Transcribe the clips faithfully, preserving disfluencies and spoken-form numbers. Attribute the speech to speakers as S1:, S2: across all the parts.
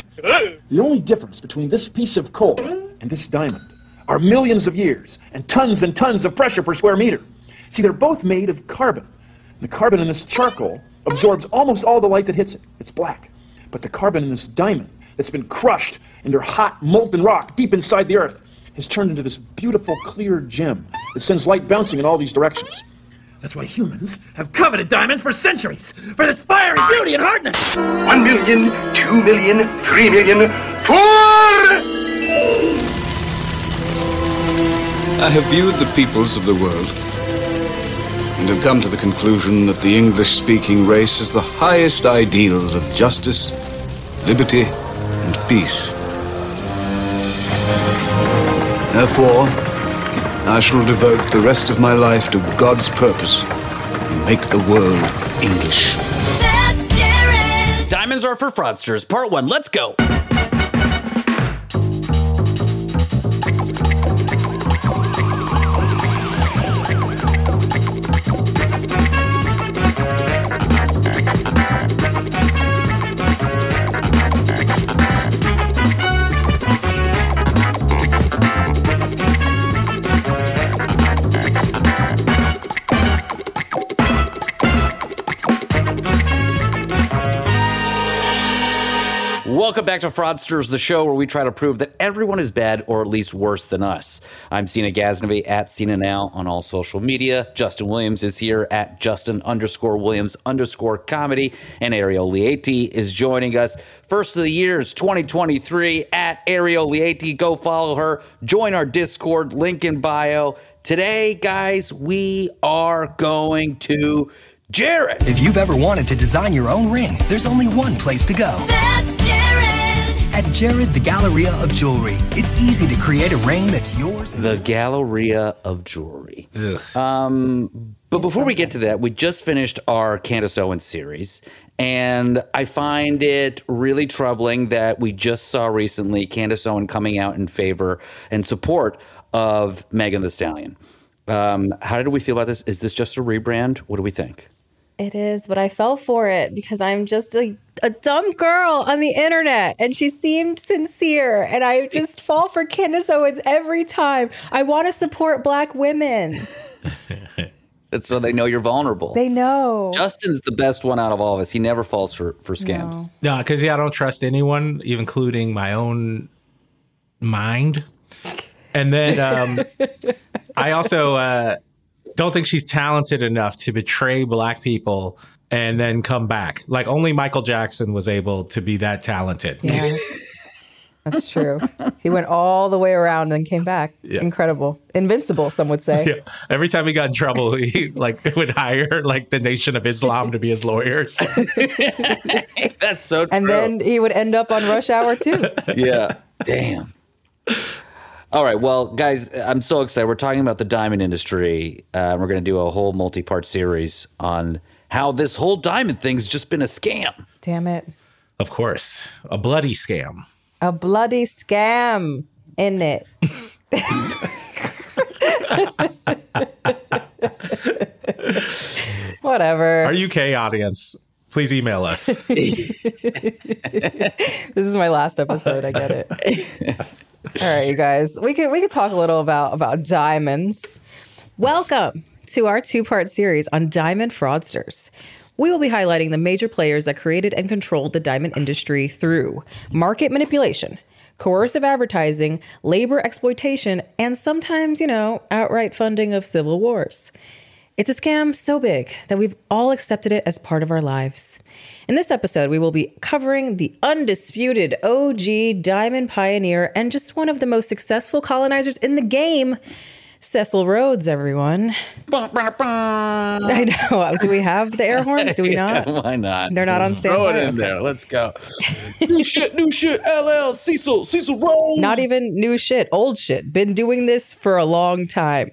S1: The only difference between this piece of coal and this diamond are millions of years and tons and tons of pressure per square meter. See, they're both made of carbon. The carbon in this charcoal absorbs almost all the light that hits it. It's black. But the carbon in this diamond that's been crushed into hot, molten rock deep inside the earth has turned into this beautiful, clear gem that sends light bouncing in all these directions. That's why humans have coveted diamonds for centuries, for its fiery beauty and hardness.
S2: One million, two million, three million, four!
S3: I have viewed the peoples of the world and have come to the conclusion that the English-speaking race has the highest ideals of justice, liberty, and peace. Therefore, I shall devote the rest of my life to God's purpose and make the world English.
S4: That's Jared!
S5: Diamonds Are for Fraudsters, Part one. Let's go! Welcome back to Fraudsters, the show where we try to prove that everyone is bad or at least worse than us. I'm Sina Ghaznavi at Sina Now on all social media. Justin Williams is here at Justin underscore Williams underscore comedy. And Ariel Lieti is joining us. First of the year is twenty twenty-three at Ariel Lieti. Go follow her. Join our Discord, link in bio. Today, guys, we are going to Jared.
S6: If you've ever wanted to design your own ring, there's only one place to go.
S4: That's Jared!
S6: At Jared, the Galleria of Jewelry. It's easy to create a ring that's yours.
S5: The Galleria of Jewelry. Um, but before we get to that, we just finished our Candace Owens series. And I find it really troubling that we just saw recently Candace Owens coming out in favor and support of Megan Thee Stallion. Um, how did we feel about this? Is this just a rebrand? What do we think?
S7: It is, but I fell for it because I'm just a, a dumb girl on the internet and she seemed sincere and I just fall for Candace Owens every time. I want to support Black women.
S5: It's so they know you're vulnerable.
S7: They know.
S5: Justin's the best one out of all of us. He never falls for, for scams.
S8: No, because yeah, I don't trust anyone, even including my own mind. And then um, I also uh, don't think she's talented enough to betray Black people and then come back. Like only Michael Jackson was able to be that talented.
S7: Yeah, that's true. He went all the way around and then came back. Yeah. Incredible. Invincible, some would say.
S8: Yeah. Every time he got in trouble, he like would hire like the Nation of Islam to be his lawyers.
S5: That's so true.
S7: And then he would end up on Rush Hour too.
S5: Yeah. Damn. All right. Well, guys, I'm so excited. We're talking about the diamond industry. Uh, we're going to do a whole multi-part series on how this whole diamond thing's just been a scam.
S7: Damn it.
S8: Of course. A bloody scam.
S7: A bloody scam, isn't it? Whatever.
S8: Our U K audience, please email us.
S7: This is my last episode. I get it. All right, you guys. We could we could talk a little about, about diamonds. Welcome to our two-part series on diamond fraudsters. We will be highlighting the major players that created and controlled the diamond industry through market manipulation, coercive advertising, labor exploitation, and sometimes, you know, outright funding of civil wars. It's a scam so big that we've all accepted it as part of our lives. In this episode, we will be covering the undisputed O G diamond pioneer and just one of the most successful colonizers in the game, Cecil Rhodes, everyone. I know. Do we have the air horns? Do we not?
S5: Yeah, why not?
S7: They're not on standby.
S5: Throw it in there. Let's go. New shit, new shit. L L, Cecil, Cecil Rhodes.
S7: Not even new shit, old shit. Been doing this for a long time.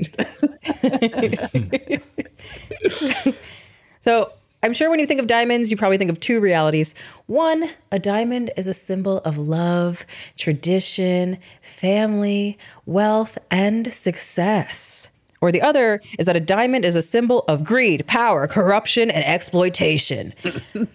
S7: So I'm sure when you think of diamonds, you probably think of two realities. One, a diamond is a symbol of love, tradition, family, wealth, and success. Or the other is that a diamond is a symbol of greed, power, corruption, and exploitation.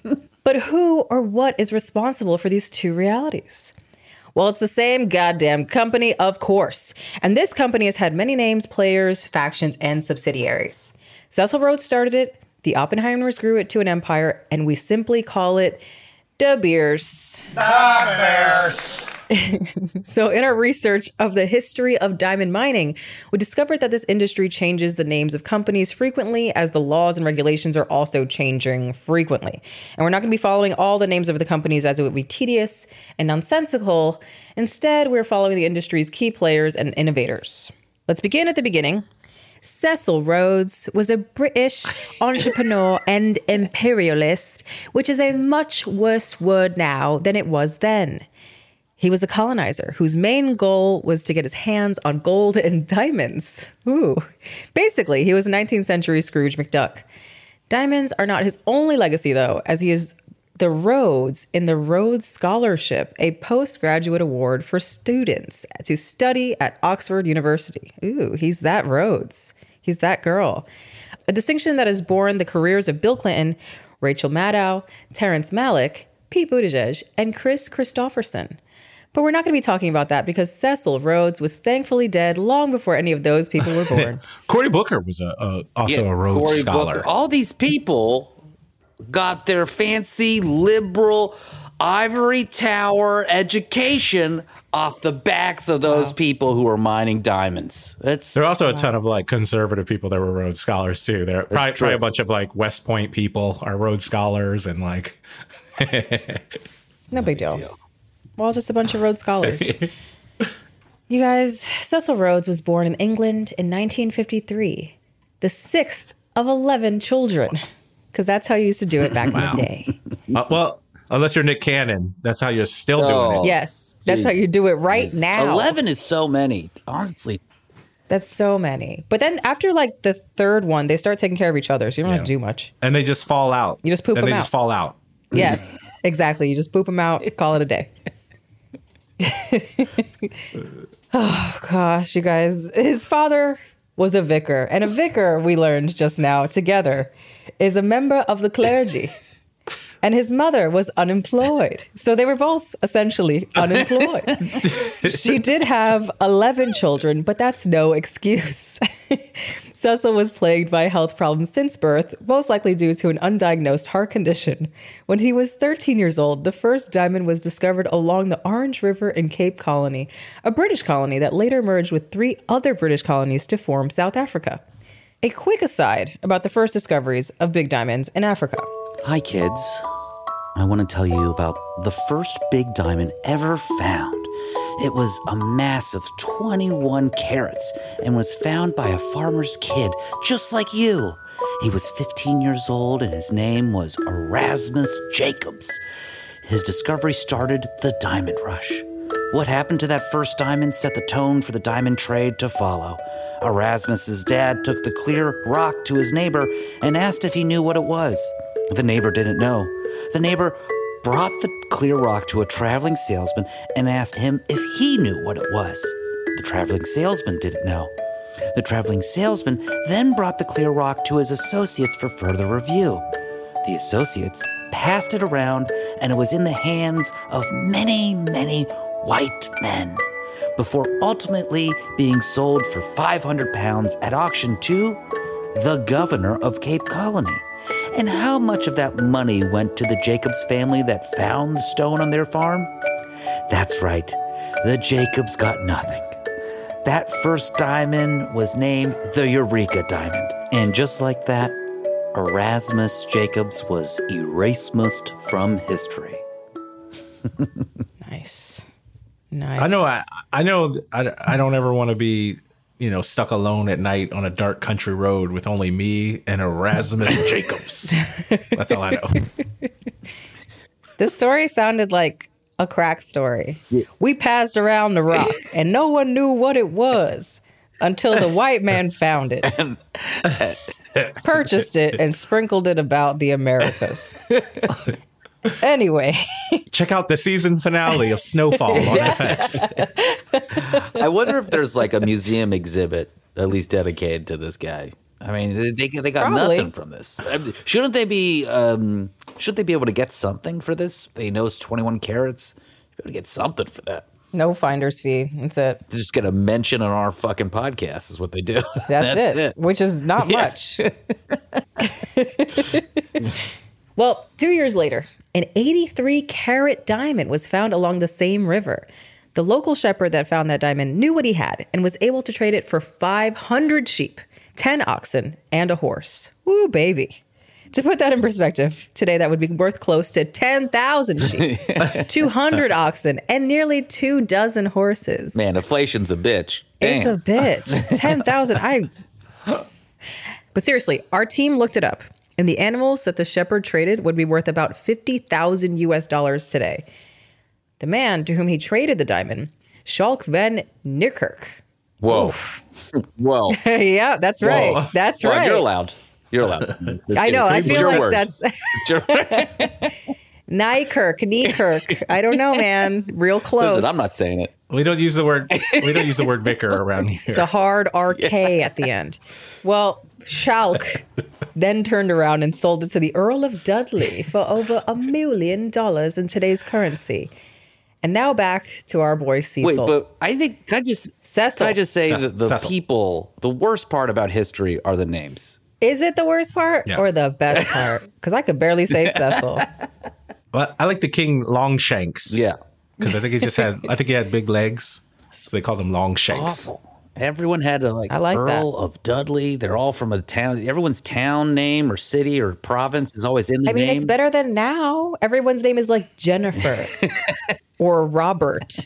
S7: But who or what is responsible for these two realities? Well, it's the same goddamn company, of course. And this company has had many names, players, factions, and subsidiaries. Cecil Rhodes started it, the Oppenheimers grew it to an empire, and we simply call it De Beers.
S9: De Beers.
S7: So in our research of the history of diamond mining, we discovered that this industry changes the names of companies frequently as the laws and regulations are also changing frequently. And we're not going to be following all the names of the companies as it would be tedious and nonsensical. Instead, we're following the industry's key players and innovators. Let's begin at the beginning. Cecil Rhodes was a British entrepreneur and imperialist, which is a much worse word now than it was then. He was a colonizer whose main goal was to get his hands on gold and diamonds. Ooh. Basically, he was a nineteenth century Scrooge McDuck. Diamonds are not his only legacy, though, as he is the Rhodes in the Rhodes Scholarship, a postgraduate award for students to study at Oxford University. Ooh, he's that Rhodes. He's that girl. A distinction that has borne the careers of Bill Clinton, Rachel Maddow, Terrence Malick, Pete Buttigieg, and Chris Christopherson. But we're not going to be talking about that because Cecil Rhodes was thankfully dead long before any of those people were born.
S8: Cory Booker was a, a also
S5: Yeah,
S8: a Rhodes
S5: Cory
S8: Scholar.
S5: Booker. All these people got their fancy liberal ivory tower education off the backs of those wow. people who were mining diamonds. It's
S8: there are also a ton of like conservative people that were Rhodes Scholars too. There are probably, probably a bunch of like West Point people are Rhodes Scholars and like
S7: no big deal. deal. We're all just a bunch of Rhodes Scholars. You guys, Cecil Rhodes was born in England in nineteen fifty-three, the sixth of eleven children, because that's how you used to do it back wow. in the day.
S8: Uh, well, unless you're Nick Cannon, that's how you're still oh, doing it.
S7: Yes, that's Jeez. how you do it right
S5: Jeez.
S7: now.
S5: eleven is so many, honestly.
S7: That's so many. But then after like the third one, they start taking care of each other, so you don't yeah. have to do much.
S8: And they just fall out.
S7: You just poop
S8: and
S7: them
S8: they
S7: out.
S8: they just fall out.
S7: Yes, exactly. You just poop them out, call it a day. Oh gosh, you guys, his father was a vicar, and a vicar, we learned just now together, is a member of the clergy, and his mother was unemployed, so they were both essentially unemployed. She did have eleven children, but that's no excuse. Cecil was plagued by health problems since birth, most likely due to an undiagnosed heart condition. When he was thirteen years old, the first diamond was discovered along the Orange River in Cape Colony, a British colony that later merged with three other British colonies to form South Africa. A quick aside about the first discoveries of big diamonds in Africa.
S5: Hi, kids. I want to tell you about the first big diamond ever found. It was a massive twenty-one carats and was found by a farmer's kid, just like you. He was fifteen years old and his name was Erasmus Jacobs. His discovery started the diamond rush. What happened to that first diamond set the tone for the diamond trade to follow. Erasmus's dad took the clear rock to his neighbor and asked if he knew what it was. The neighbor didn't know. The neighbor brought the clear rock to a traveling salesman and asked him if he knew what it was. The traveling salesman didn't know. The traveling salesman then brought the clear rock to his associates for further review. The associates passed it around, and it was in the hands of many, many white men, before ultimately being sold for five hundred pounds at auction to the governor of Cape Colony. And how much of that money went to the Jacobs family that found the stone on their farm? That's right, the Jacobs got nothing. That first diamond was named the Eureka Diamond. And just like that, Erasmus Jacobs was erased from history.
S7: Nice. Nice.
S8: I know I, I know I, I don't ever want to be, you know, stuck alone at night on a dark country road with only me and Erasmus Jacobs. That's all I know.
S7: This story sounded like a crack story. Yeah. We passed around the rock and no one knew what it was until the white man found it, purchased it, and sprinkled it about the Americas. Anyway.
S8: Check out the season finale of Snowfall on F X.
S5: I wonder if there's like a museum exhibit at least dedicated to this guy. I mean, they they, they got
S7: Probably.
S5: nothing from this. I mean, shouldn't they be? Um, shouldn't they be able to get something for this? They know it's twenty-one carats. Be able to get something for that.
S7: No finder's fee. That's it.
S5: They just get a mention on our fucking podcast is what they do.
S7: That's, it, which is not
S5: Yeah.
S7: much. Well, two years later, an eighty-three carat diamond was found along the same river. The local shepherd that found that diamond knew what he had and was able to trade it for five hundred sheep, ten oxen, and a horse. Woo, baby. To put that in perspective, today that would be worth close to ten thousand sheep, two hundred oxen, and nearly two dozen horses.
S5: Man, inflation's a bitch.
S7: It's
S5: Damn.
S7: a bitch. ten thousand. I. But seriously, our team looked it up, and the animals that the shepherd traded would be worth about fifty thousand U S dollars today. The man to whom he traded the diamond, Schalk van Niekerk.
S5: Whoa. Whoa.
S7: Yeah, that's right.
S5: Whoa.
S7: That's
S5: Well,
S7: right.
S5: You're allowed. You're allowed.
S7: I know. I
S5: It's
S7: feel
S5: your
S7: like
S5: word.
S7: that's
S5: It's your-
S7: Nykirk, Kneekirk. I don't know, man. Real close.
S5: Listen, I'm not saying it.
S8: We don't use the word. We don't use the word vicar around here.
S7: It's a hard R K at the end. Well, Schalk then turned around and sold it to the Earl of Dudley for over a million dollars in today's currency. And now back to our boy Cecil.
S5: Wait, but I think can I just
S7: Cecil.
S5: can I just say
S8: Cecil.
S5: that the
S8: Cecil.
S5: people, the worst part about history are the names.
S7: Is it the worst part
S8: Yeah.
S7: or the best part? Because I could barely say Cecil.
S8: But I like the king Longshanks.
S5: Yeah.
S8: because I think he just had. I think he had big legs, so they called him Longshanks.
S5: Awful. Everyone had to like,
S7: I like
S5: Earl of Dudley. They're all from a town. Everyone's town name or city or province is always in the
S7: I mean,
S5: name.
S7: it's better than now. Everyone's name is like Jennifer or Robert.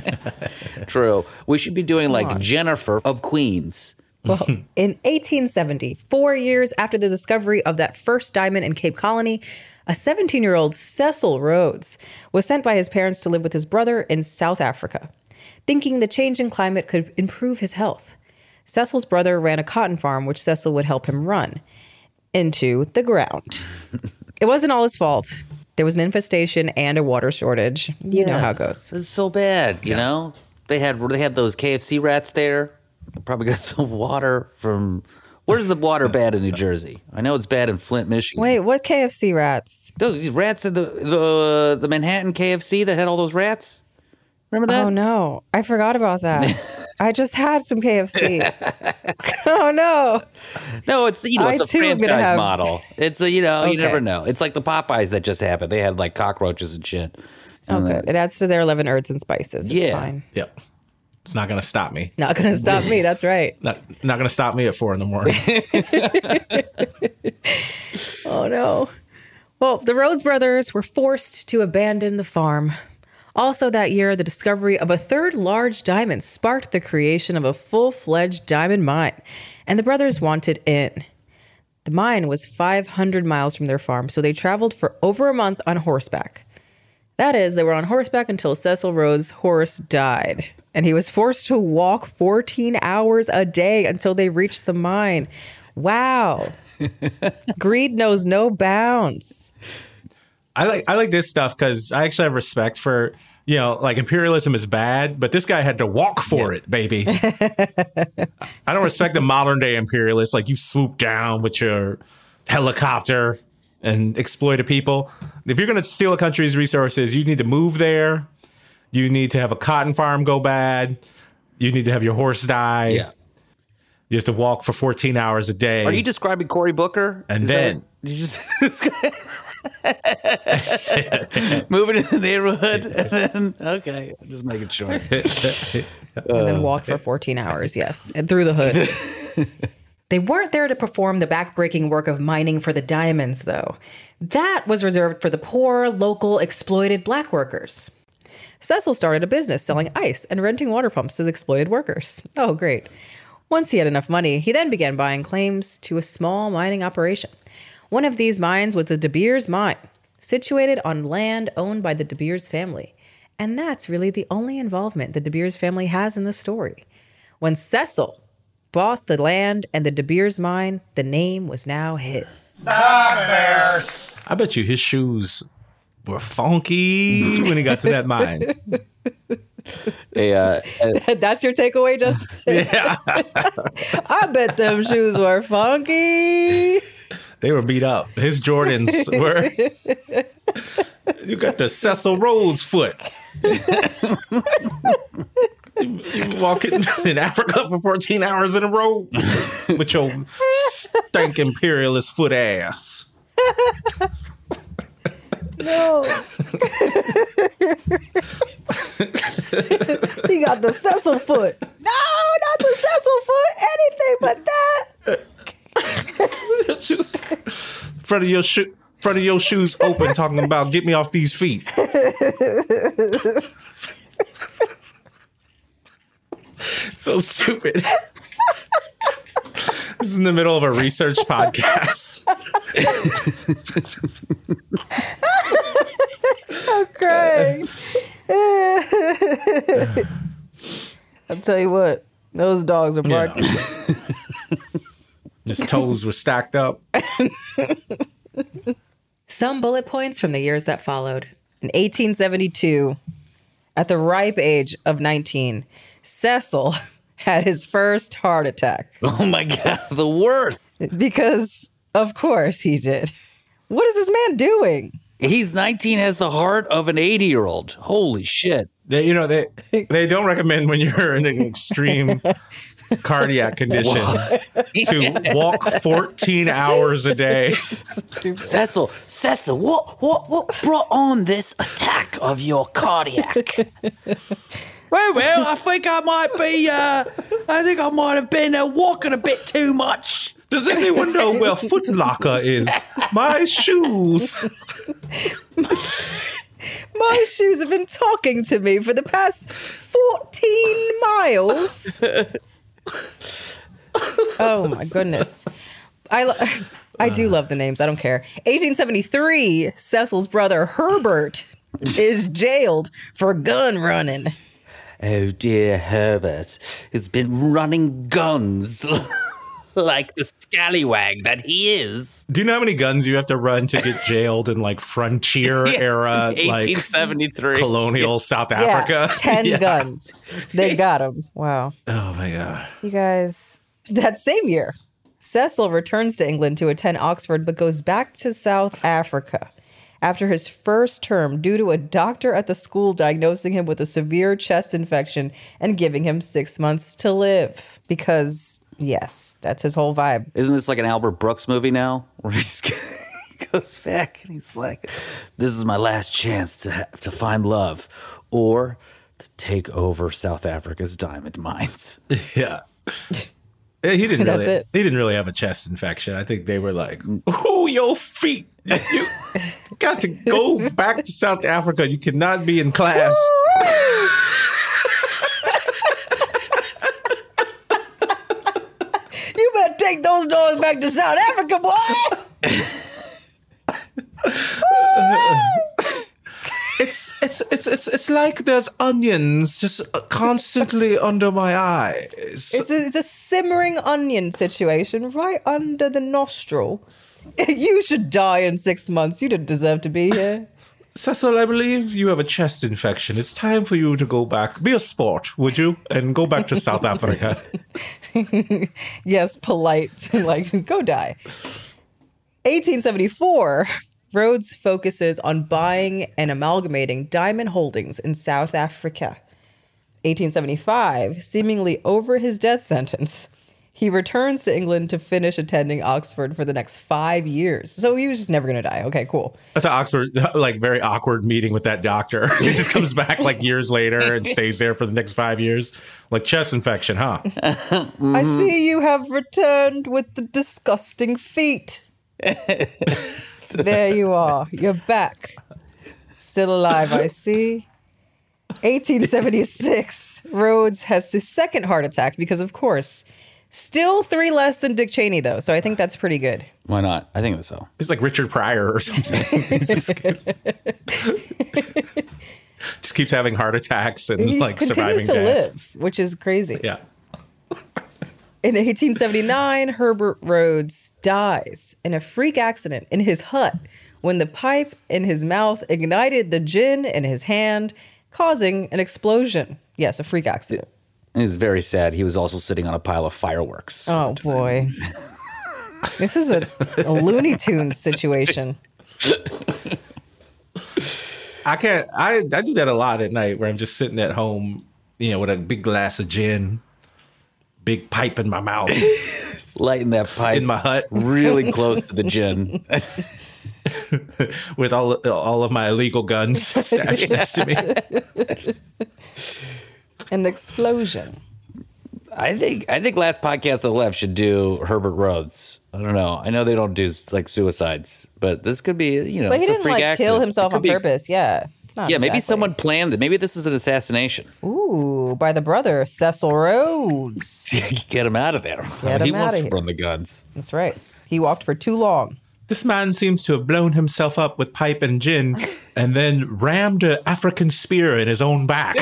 S5: True. We should be doing like
S7: on.
S5: Jennifer of Queens.
S7: Well, in eighteen seventy, four years after the discovery of that first diamond in Cape Colony, a seventeen-year-old Cecil Rhodes was sent by his parents to live with his brother in South Africa, thinking the change in climate could improve his health. Cecil's brother ran a cotton farm, which Cecil would help him run into the ground. It wasn't all his fault. There was an infestation and a water shortage. You know how it goes.
S5: It's so bad, you know? They had they had those K F C rats there. They probably got the water from... Where's the water bad in New Jersey? I know it's bad in Flint, Michigan.
S7: Wait, what K F C rats?
S5: Those rats in the, the, the Manhattan K F C that had all those rats? Remember that?
S7: Oh, no. I forgot about that. I just had some K F C. Oh, no.
S5: No, it's you know
S7: I,
S5: it's a
S7: too, am gonna
S5: franchise
S7: have-
S5: model. It's a you know you
S7: Okay.
S5: never know. It's like the Popeyes that just happened. They had like cockroaches and shit.
S7: Oh,
S5: And, uh,
S7: good. It adds to their eleven herbs and spices. It's
S5: Yeah.
S7: fine.
S8: Yep, it's not gonna stop me.
S7: Not going to stop me. That's right.
S8: Not not gonna stop me at four in the morning.
S7: Oh, no. Well, the Rhodes brothers were forced to abandon the farm. Also that year, the discovery of a third large diamond sparked the creation of a full-fledged diamond mine, and the brothers wanted in. The mine was five hundred miles from their farm, so they traveled for over a month on horseback. That is, they were on horseback until Cecil Rhodes' horse died, and he was forced to walk fourteen hours a day until they reached the mine. Wow. Greed knows no bounds.
S8: I like I like this stuff because I actually have respect for, you know, like imperialism is bad, but this guy had to walk for it, baby. I don't respect the modern day imperialists. Like you swoop down with your helicopter and exploit a people. If you're going to steal a country's resources, you need to move there. You need to have a cotton farm go bad. You need to have your horse die.
S5: yeah.
S8: You have to walk for fourteen hours a day.
S5: Are you describing Cory Booker?
S8: And
S5: Is that
S8: then-
S5: what- did you just describe moving in the neighborhood? And then, okay, just making sure.
S7: And then walk for fourteen hours, yes, and through the hood. They weren't there to perform the backbreaking work of mining for the diamonds, though. That was reserved for the poor, local, exploited black workers. Cecil started a business selling ice and renting water pumps to the exploited workers. Oh, great. Once he had enough money, he then began buying claims to a small mining operation. One of these mines was the De Beers Mine, situated on land owned by the De Beers family. And that's really the only involvement the De Beers family has in the story. When Cecil bought the land and the De Beers Mine, the name was now his.
S9: Bears.
S8: I bet you his shoes were funky when he got to that mine.
S5: A, uh, a-
S7: That's your takeaway, Justin?
S8: Yeah.
S7: I bet them shoes were funky.
S8: They were beat up. His Jordans were. You got the Cecil Rhodes foot. You, you walking in Africa for fourteen hours in a row with your stank imperialist foot ass.
S7: No. You got the Cecil foot. No, not the Cecil foot. Anything but that.
S8: Shoes. Front of your shoe, front of your shoes open, talking about get me off these feet. So stupid. This is in the middle of a research podcast.
S7: I'm crying. I'll tell you what, those dogs were barking.
S8: Yeah. His toes were stacked up.
S7: Some bullet points from the years that followed. In eighteen seventy-two, at the ripe age of nineteen, Cecil had his first heart attack.
S5: oh my God, the worst.
S7: Because, of course, he did. What is this man doing?
S5: He's nineteen, has the heart of an eighty year old. Holy shit.
S8: They, you know, they they don't recommend when you're in an extreme cardiac condition to walk fourteen hours a day.
S5: Cecil, Cecil, what, what, what brought on this attack of your cardiac? well, well, I think I might be, uh, I think I might have been uh, walking a bit too much.
S8: Does anyone know where Foot Locker is? My shoes.
S7: My shoes have been talking to me for the past fourteen miles. Oh my goodness. I lo- I do love the names. I don't care. eighteen seventy-three, Cecil's brother Herbert is jailed for gun running.
S5: Oh dear, Herbert has been running guns like the scallywag that he is.
S8: Do you know how many guns you have to run to get jailed in like frontier era,
S5: eighteen seventy-three
S8: like colonial South Africa?
S7: Yeah, ten
S8: Yeah.
S7: guns. They got him. Wow.
S8: Oh my God.
S7: You guys, that same year, Cecil returns to England to attend Oxford, but goes back to South Africa after his first term due to a doctor at the school diagnosing him with a severe chest infection and giving him six months to live. Because, yes, that's his whole vibe.
S5: Isn't this like an Albert Brooks movie now? Where he's, he goes back and he's like, this is my last chance to ha- to find love or to take over South Africa's diamond mines.
S8: Yeah. Yeah, He didn't
S7: That's
S8: really.
S7: it.
S8: He didn't really have a chest infection. I think they were like, "Ooh, your feet! You got to go back to South Africa. You cannot be in class."
S7: You better take those dogs back to South Africa, boy.
S8: It's it's it's it's it's like there's onions just constantly under my eyes.
S7: It's a, it's a simmering onion situation right under the nostril. You should die in six months. You didn't deserve to be here.
S8: Cecil, I believe you have a chest infection. It's time for you to go back. Be a sport, would you? And go back to South Africa.
S7: Yes, polite. Like, go die. eighteen seventy-four, Rhodes focuses on buying and amalgamating diamond holdings in South Africa. eighteen seventy-five, seemingly over his death sentence, he returns to England to finish attending Oxford for the next five years. So he was just never going to die. Okay, cool.
S8: That's an Oxford, like, very awkward meeting with that doctor. He just comes back like years later and stays there for the next five years. Like, chest infection, huh?
S7: Mm-hmm. I see you have returned with the disgusting feet. There you are. You're back. Still alive, I see. eighteen seventy-six, Rhodes has his second heart attack because, of course, still three less than Dick Cheney, though. So I think that's pretty good.
S5: Why not? I think so.
S8: He's like Richard Pryor or something. just, just keeps having heart attacks and
S7: He
S8: like
S7: continues
S8: surviving
S7: to
S8: death.
S7: live, which is crazy.
S8: Yeah.
S7: In eighteen seventy-nine, Herbert Rhodes dies in a freak accident in his hut when the pipe in his mouth ignited the gin in his hand, causing an explosion. Yes, a freak accident.
S5: It's very sad. He was also sitting on a pile of fireworks.
S7: Oh boy. This is a, a Looney Tunes situation.
S8: I can't. I, I do that a lot at night where I'm just sitting at home, you know, with a big glass of gin, big pipe in my mouth,
S5: Lighting that pipe
S8: in my hut,
S5: really close to the gin.
S8: with all all of my illegal guns stashed next to me.
S7: An explosion.
S5: I think I think last podcast that left should do Herbert Rhodes. I don't know. I know they don't do like suicides, but this could be, you know,
S7: But he
S5: it's a
S7: didn't
S5: freak
S7: like
S5: accident.
S7: kill
S5: It
S7: himself
S5: could
S7: on
S5: be-
S7: purpose. Yeah. It's not
S5: Yeah, maybe
S7: exactly.
S5: someone planned it. Maybe this is an assassination.
S7: Ooh, by the brother, Cecil Rhodes.
S5: Get him out of there.
S7: Get
S5: he
S7: him
S5: wants
S7: outta
S5: to
S7: here.
S5: run the guns.
S7: That's right. He walked for too long.
S8: This man seems to have blown himself up with pipe and gin, and then rammed an African spear in his own back.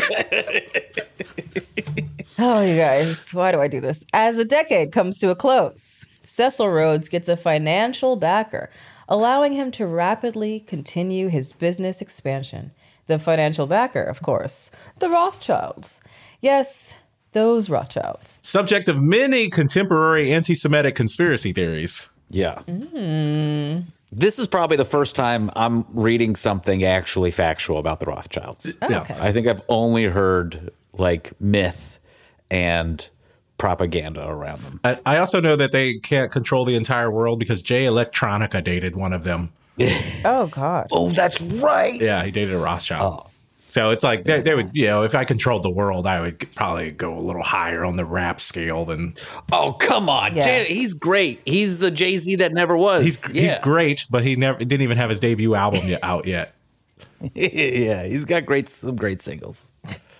S7: Oh, you guys, why do I do this? As the decade comes to a close, Cecil Rhodes gets a financial backer, allowing him to rapidly continue his business expansion. The financial backer, of course, the Rothschilds. Yes, those Rothschilds.
S8: Subject of many contemporary anti-Semitic conspiracy theories.
S5: Yeah.
S7: Mm.
S5: This is probably the first time I'm reading something actually factual about the Rothschilds.
S7: Oh,
S8: Yeah.
S7: okay.
S5: I think I've only heard like myth and propaganda around them.
S8: I, I also know that they can't control the entire world because Jay Electronica dated one of them.
S7: Oh, God.
S5: Oh, that's right.
S8: Yeah, he dated a Rothschild. So it's like they, they would, you know, if I controlled the world, I would probably go a little higher on the rap scale than
S5: Oh, come on.
S7: Yeah.
S5: Jay, he's great. He's the Jay-Z that never was.
S8: he's
S5: yeah.
S8: he's great, but he never didn't even have his debut album yet, out yet.
S5: Yeah, he's got great some great singles.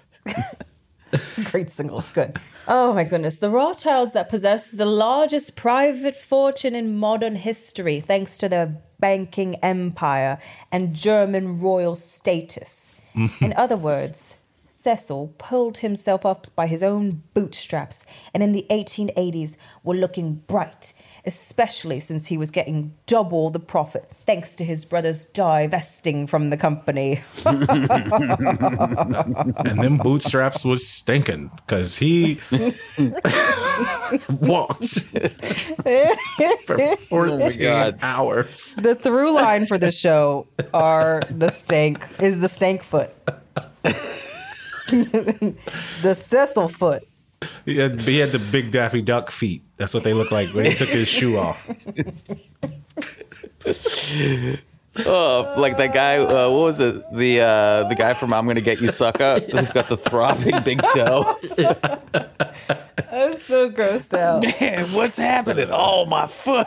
S7: Great singles, good. Oh my goodness. The Rothschilds that possess the largest private fortune in modern history thanks to their banking empire and German royal status. In other words, Cecil pulled himself up by his own bootstraps and in the eighteen eighties were looking bright, especially since he was getting double the profit thanks to his brothers divesting from the company.
S8: And them bootstraps was stinking because he walked for fourteen
S5: God.
S8: hours.
S7: The through line for the show are the stank is the stank foot. The Cecil foot.
S8: He had, he had the big Daffy Duck feet. That's what they look like when he took his shoe off.
S5: Oh, like that guy. Uh, what was it? The uh, the guy from I'm Gonna Get You, Sucker, who's got the throbbing big toe.
S7: I was so grossed out.
S5: Man, what's happening? Oh, my foot.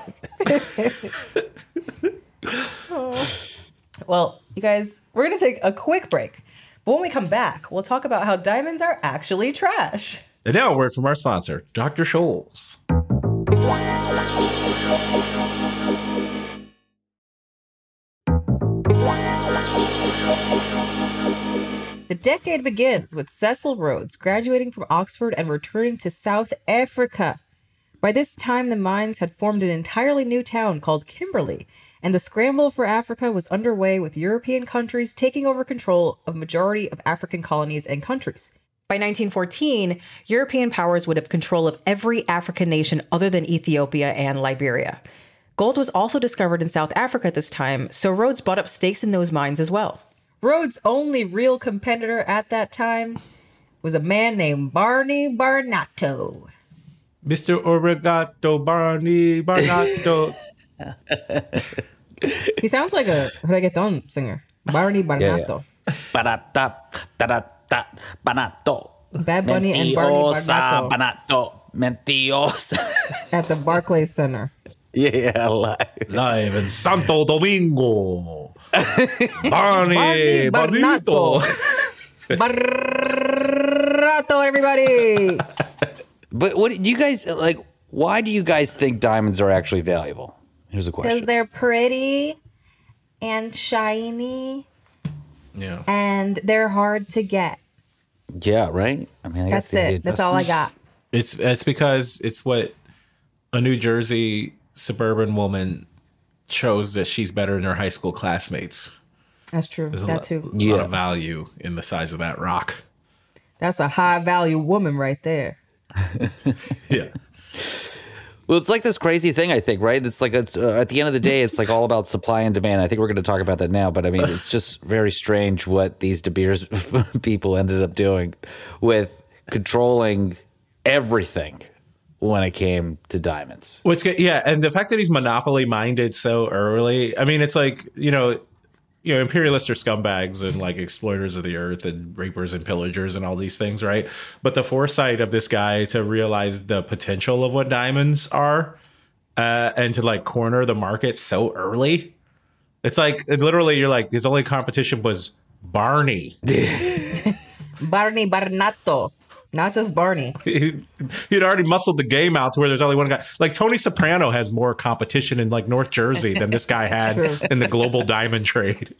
S7: Well, you guys, we're gonna take a quick break. But when we come back, we'll talk about how diamonds are actually trash.
S8: And now a word from our sponsor, Doctor Scholl's.
S7: The decade begins with Cecil Rhodes graduating from Oxford and returning to South Africa. By this time, the mines had formed an entirely new town called Kimberley, and the scramble for Africa was underway with European countries taking over control of majority of African colonies and countries. By nineteen fourteen, European powers would have control of every African nation other than Ethiopia and Liberia. Gold was also discovered in South Africa at this time, so Rhodes bought up stakes in those mines as well. Rhodes' only real competitor at that time was a man named Barney Barnato.
S8: Mister Oregato Barney Barnato.
S7: He sounds like a reggaeton singer. Barney Barnato.
S5: Barata, tarata, banato.
S7: Bad Bunny and Barney
S5: Mentiosa,
S7: Barnato
S5: banato. Mentiosa.
S7: at the Barclays Center.
S5: Yeah, live.
S8: Live in Santo Domingo. Barney
S7: Barney
S8: Barnito.
S7: Barnato, everybody!
S5: But what do you guys like? Why do you guys think diamonds are actually valuable? Here's a
S7: Because
S5: question.
S7: they're pretty and shiny
S8: Yeah.
S7: and they're hard to get.
S5: Yeah, right. I mean, I guess
S7: That's
S5: they
S7: it.
S5: did
S7: That's
S5: just-
S7: all I got.
S8: It's it's because it's what a New Jersey suburban woman chose that she's better than her high school classmates.
S7: That's true.
S8: There's a
S7: That
S8: lot,
S7: too.
S8: lot
S5: Yeah.
S8: of value in the size of that rock.
S7: That's a high value woman right there.
S8: Yeah.
S5: Well, it's like this crazy thing, I think, right? It's like a, uh, at the end of the day, it's like all about supply and demand. I think we're going to talk about that now, but I mean, it's just very strange what these De Beers people ended up doing with controlling everything when it came to diamonds.
S8: Which, yeah, and the fact that he's monopoly minded so early. I mean, it's like, you know, you know, imperialists are scumbags and like exploiters of the earth and rapers and pillagers and all these things, right? But the foresight of this guy to realize the potential of what diamonds are uh, and to like corner the market so early. It's like it literally you're like his only competition was Barney.
S7: Barney Barnato. Not just Barney.
S8: He, he'd already muscled the game out to where there's only one guy. Like Tony Soprano has more competition in like North Jersey than this guy had in the global diamond trade.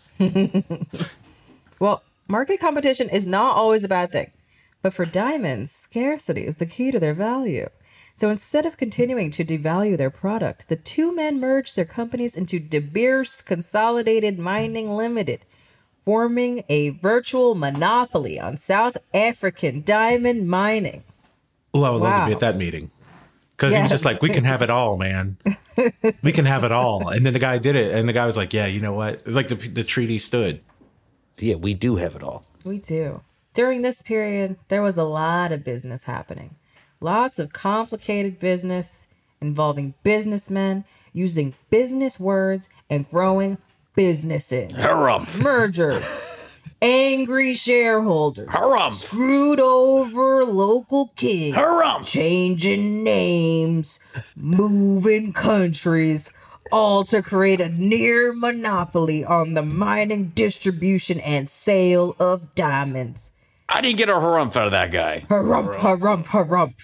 S7: Well, market competition is not always a bad thing. But for diamonds, scarcity is the key to their value. So instead of continuing to devalue their product, the two men merged their companies into De Beers Consolidated Mining Limited, forming a virtual monopoly on South African diamond mining.
S8: Oh, I would love
S7: Wow.
S8: to be at that meeting. Because he was
S7: Yes.
S8: just like, we can have it all, man. We can have it all. And then the guy did it. And the guy was like, yeah, you know what? Like the, the treaty stood.
S5: Yeah, we do have it all.
S7: We do. During this period, there was a lot of business happening. Lots of complicated business involving businessmen using business words and growing businesses.
S5: Harumph.
S7: Mergers. Angry shareholders.
S5: Harumph.
S7: Screwed over local kings.
S5: Harumph.
S7: Changing names. Moving countries. All to create a near monopoly on the mining, distribution, and sale of diamonds.
S5: I didn't get a harumph out of that guy.
S7: Harump, harump, harump.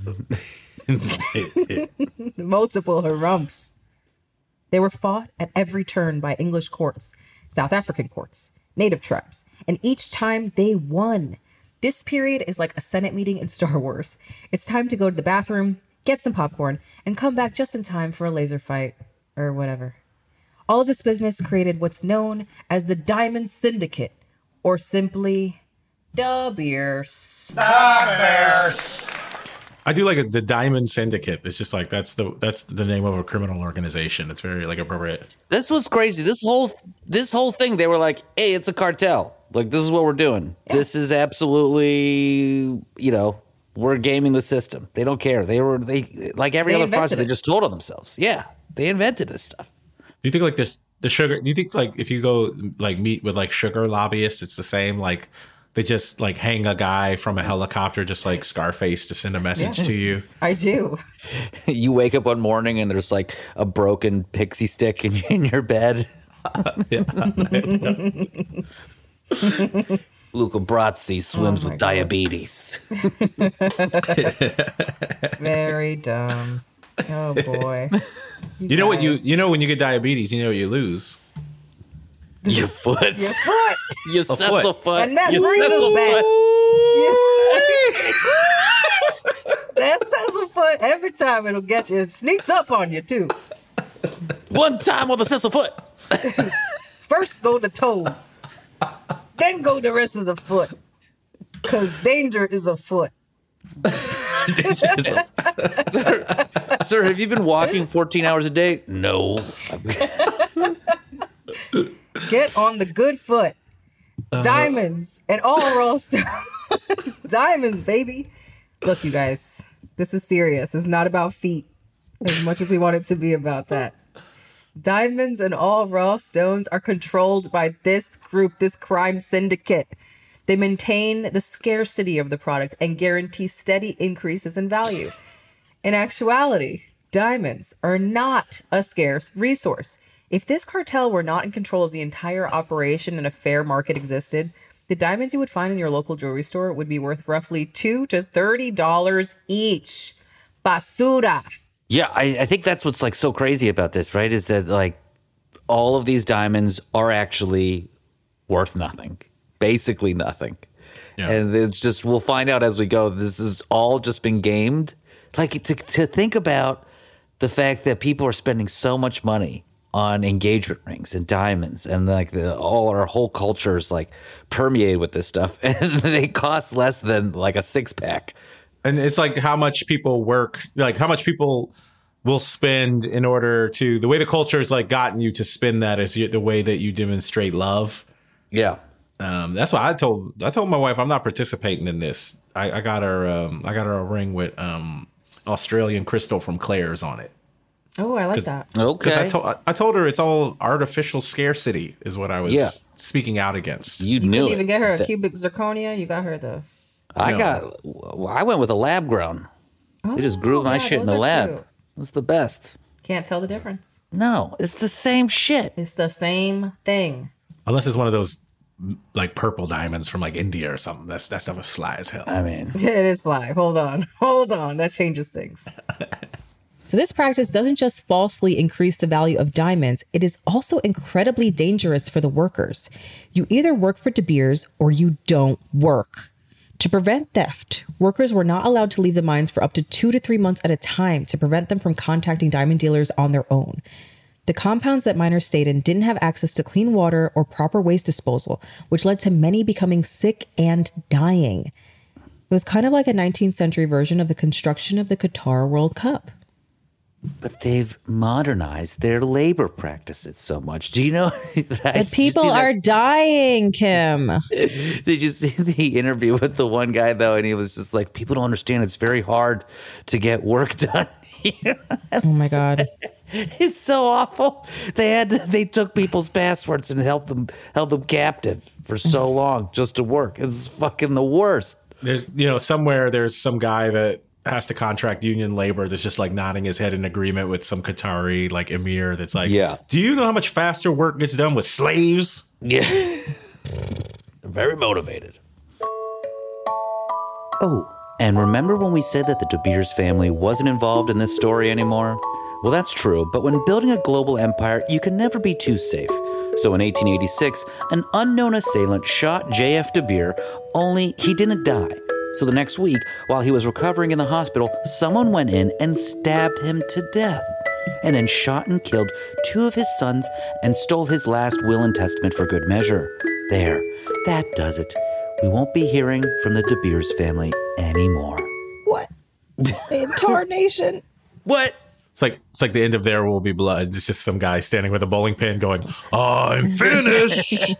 S7: Multiple harumps. They were fought at every turn by English courts, South African courts, native tribes, and each time they won. This period is like a Senate meeting in Star Wars. It's time to go to the bathroom, get some popcorn, and come back just in time for a laser fight, or whatever. All of this business created what's known as the Diamond Syndicate, or simply De Beers.
S9: Bears.
S8: I do like a, the Diamond Syndicate. It's just like that's the that's the name of a criminal organization. It's very like appropriate.
S5: This was crazy. This whole this whole thing, they were like, hey, it's a cartel. Like, this is what we're doing. Yeah. This is absolutely, you know, we're gaming the system. They don't care. They were, they like every
S7: They
S5: other fraudster, they
S7: it.
S5: just told on themselves. Yeah, they invented this stuff.
S8: Do you think like the the sugar? Do you think like if you go like meet with like sugar lobbyists, it's the same? Like they just like hang a guy from a helicopter, just like Scarface, to send a message
S7: Yeah,
S8: to you.
S7: I do.
S5: You wake up one morning and there's like a broken pixie stick in, in your bed. Luca Brasi swims
S7: Oh
S5: with
S7: my God.
S5: diabetes.
S7: Very dumb. Oh boy.
S8: You know what you
S7: guys.
S8: you know when you get diabetes, you know what you lose.
S5: Your foot.
S7: Your foot.
S5: Your Cecil foot.
S7: And that
S5: Your
S7: brings
S5: Cecil
S7: us back.
S5: foot.
S7: That Cecil foot, every time it'll get you. It sneaks up on you too.
S5: One time on the Cecil foot.
S7: First go the toes. Then go the rest of the foot. Cause danger is afoot.
S5: sir, sir, have you been walking fourteen hours a day? No.
S7: Get on the good foot.
S8: Uh-huh.
S7: Diamonds and all raw stones. Diamonds, baby. Look, you guys, this is serious. It's not about feet as much as we want it to be about that. Diamonds and all raw stones are controlled by this group, this crime syndicate. They maintain the scarcity of the product and guarantee steady increases in value. In actuality, diamonds are not a scarce resource. If this cartel were not in control of the entire operation and a fair market existed, the diamonds you would find in your local jewelry store would be worth roughly two to thirty dollars each. Basura.
S5: Yeah, I, I think that's what's like so crazy about this, right? Is that like all of these diamonds are actually worth nothing, basically nothing. Yeah. And it's just, we'll find out as we go. This has all just been gamed. Like to, to think about the fact that people are spending so much money on engagement rings and diamonds, and like the, all our whole culture is like permeated with this stuff, and they cost less than like a six pack.
S8: And it's like how much people work, like how much people will spend in order to, the way the culture has like gotten you to spend that is the way that you demonstrate love.
S5: Yeah.
S8: Um, that's why I told I told my wife I'm not participating in this. I, I got her um, I got her a ring with um, Australian crystal from Claire's on it.
S7: Oh, I like that.
S5: Okay.
S8: Because I told I told her it's all artificial scarcity is what I was
S5: Yeah.
S8: speaking out against.
S5: You,
S7: You
S5: knew
S7: couldn't
S5: it.
S7: even get her a
S5: That-
S7: cubic zirconia. You got her the.
S5: I
S8: No.
S5: got. I went with a lab grown.
S7: Oh,
S5: They just grew my
S7: yeah,
S5: shit in
S7: those
S5: the
S7: are
S5: lab.
S7: cute.
S5: It was the best.
S7: Can't tell the difference.
S5: No, it's the same shit.
S7: It's the same thing.
S8: Unless it's one of those like purple diamonds from like India or something. That's that stuff is fly as hell.
S5: I mean,
S7: It is fly. Hold on. Hold on. That changes things.
S10: So this practice doesn't just falsely increase the value of diamonds, it is also incredibly dangerous for the workers. You either work for De Beers or you don't work. To prevent theft, workers were not allowed to leave the mines for up to two to three months at a time to prevent them from contacting diamond dealers on their own. The compounds that miners stayed in didn't have access to clean water or proper waste disposal, which led to many becoming sick and dying. It was kind of like a nineteenth century version of the construction of the Qatar World Cup.
S5: but they've modernized their labor practices so much. Do you know that?
S10: But people are dying, Kim.
S5: Did you see the interview with the one guy though? And he was just like, people don't understand. It's very hard to get work done here.
S10: Oh my God.
S5: It's so awful. They had to, they took people's passwords and held them held them captive for so long just to work. It's fucking the worst.
S8: There's you know somewhere there's some guy that has to contract union labor that's just like nodding his head in agreement with some Qatari like emir that's like,
S5: Yeah.
S8: do you know how much faster work gets done with slaves?
S5: Yeah. Very motivated. Oh, and remember when we said that the De Beers family wasn't involved in this story anymore? Well, that's true, but when building a global empire, you can never be too safe. So in eighteen eighty-six, an unknown assailant shot J F De Beer, only he didn't die. So the next week, while he was recovering in the hospital, someone went in and stabbed him to death, and then shot and killed two of his sons and stole his last will and testament for good measure. There, that does it. We won't be hearing from the De Beers family anymore.
S10: What? Incarnation.
S5: What?
S8: It's like it's like the end of There Will Be Blood. It's just some guy standing with a bowling pin going, I'm finished.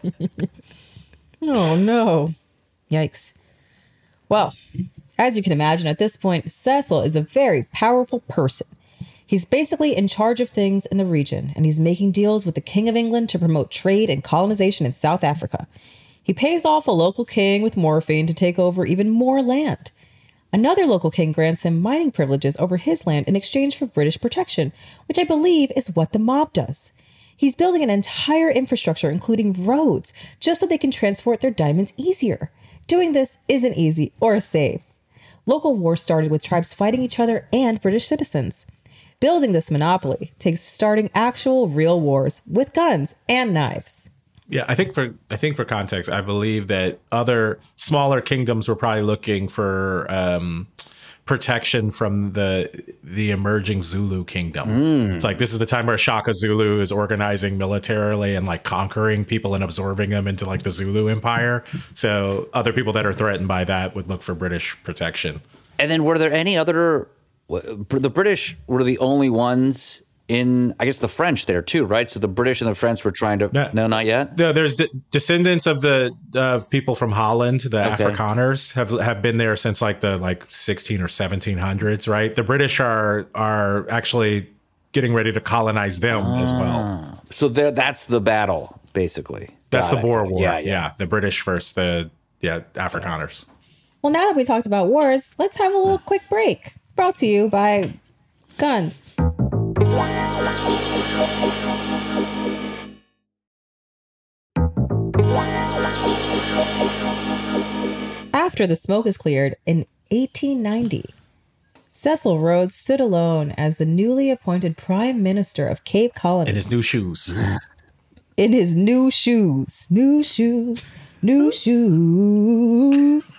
S10: Oh no. Yikes. Well, as you can imagine, at this point, Cecil is a very powerful person. He's basically in charge of things in the region, and he's making deals with the King of England to promote trade and colonization in South Africa. He pays off a local king with morphine to take over even more land. Another local king grants him mining privileges over his land in exchange for British protection, which I believe is what the mob does. He's building an entire infrastructure, including roads, just so they can transport their diamonds easier. Doing this isn't easy or safe. Local wars started with tribes fighting each other and British citizens. Building this monopoly takes starting actual real wars with guns and knives.
S8: Yeah, I think for I think for context, I believe that other smaller kingdoms were probably looking for um, protection from the the emerging Zulu kingdom.
S5: Mm.
S8: It's like this is the time where Shaka Zulu is organizing militarily and like conquering people and absorbing them into like the Zulu Empire. So other people that are threatened by that would look for British protection.
S5: And then were there any other, the British were the only ones in, I guess, the French there too, right? So the British and the French were trying to, no, no not yet?
S8: No, there's de- descendants of the of people from Holland, the
S5: Okay.
S8: Afrikaners, have have been there since like the like sixteen or seventeen hundreds, right? The British are are actually getting ready to colonize them as well.
S5: So there, that's the battle, basically.
S8: That's
S5: Got
S8: the
S5: it.
S8: Boer War.
S5: Yeah,
S8: Yeah,
S5: yeah.
S8: the British versus the yeah Afrikaners.
S10: Well, now that we talked about wars, let's have a little quick break. Brought to you by Guns. After the smoke is cleared in eighteen ninety, Cecil Rhodes stood alone as the newly appointed Prime Minister of Cape Colony.
S8: In his new shoes.
S10: In his new shoes. New shoes. New shoes.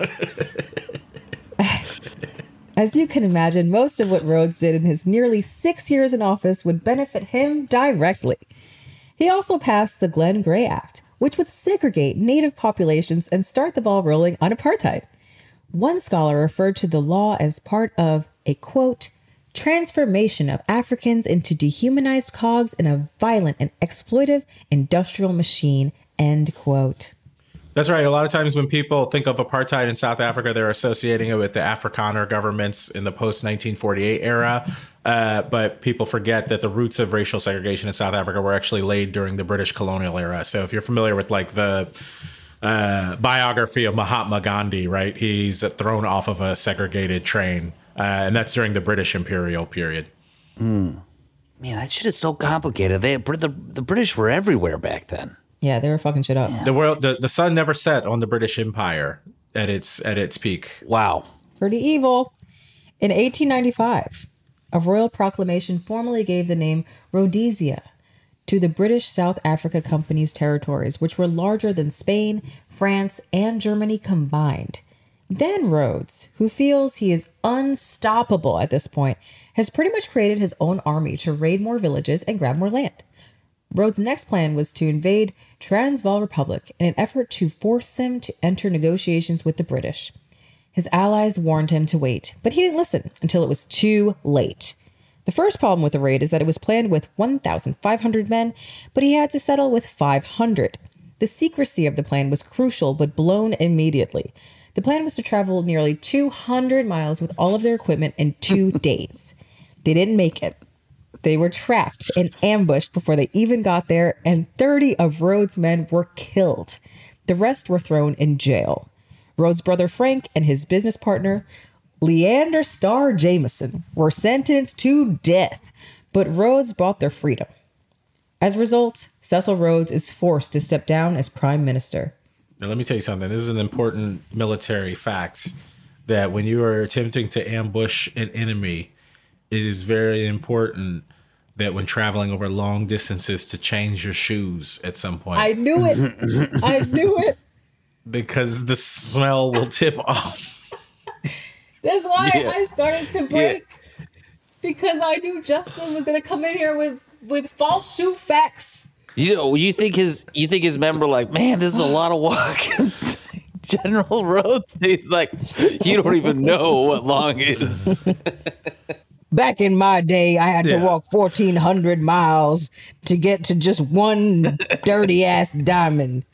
S10: As you can imagine, most of what Rhodes did in his nearly six years in office would benefit him directly. He also passed the Glenn Gray Act, which would segregate native populations and start the ball rolling on apartheid. One scholar referred to the law as part of a, quote, transformation of Africans into dehumanized cogs in a violent and exploitive industrial machine, end quote.
S8: That's right. A lot of times when people think of apartheid in South Africa, they're associating it with the Afrikaner governments in the post nineteen forty-eight era. Uh, but people forget that the roots of racial segregation in South Africa were actually laid during the British colonial era. So if you're familiar with like the uh, biography of Mahatma Gandhi, right, he's thrown off of a segregated train. Uh, and that's during the British imperial period.
S5: Mm. Man, that shit is so complicated. They the, the British were everywhere back then.
S10: Yeah, they were fucking shit up.
S5: Yeah.
S8: The world, the, the sun never set on the British Empire at its at its peak.
S5: Wow,
S10: pretty evil. In eighteen ninety-five, a royal proclamation formally gave the name Rhodesia to the British South Africa Company's territories, which were larger than Spain, France, and Germany combined. Then Rhodes, who feels he is unstoppable at this point, has pretty much created his own army to raid more villages and grab more land. Rhodes' next plan was to invade Transvaal Republic in an effort to force them to enter negotiations with the British. His allies warned him to wait, but he didn't listen until it was too late. The first problem with the raid is that it was planned with one thousand five hundred men, but he had to settle with five hundred. The secrecy of the plan was crucial, but blown immediately. The plan was to travel nearly two hundred miles with all of their equipment in two days. They didn't make it. They were trapped and ambushed before they even got there, and thirty of Rhodes' men were killed. The rest were thrown in jail. Rhodes' brother Frank and his business partner, Leander Starr Jameson, were sentenced to death, but Rhodes bought their freedom. As a result, Cecil Rhodes is forced to step down as prime minister.
S8: Now, let me tell you something. This is an important military fact that when you are attempting to ambush an enemy, it is very important that when traveling over long distances to change your shoes at some point.
S10: I knew it. I knew it.
S8: Because the smell will tip off.
S10: That's why
S5: Yeah.
S10: I started to break. Yeah. Because I knew Justin was going to come in here with, with false shoe facts.
S5: You know, you think his you think his men were like, man, this is a lot of walking. General Rhodes. He's like, you don't even know what long is.
S10: Back in my day, I had
S8: Yeah.
S10: to walk fourteen hundred miles to get to just one dirty ass diamond.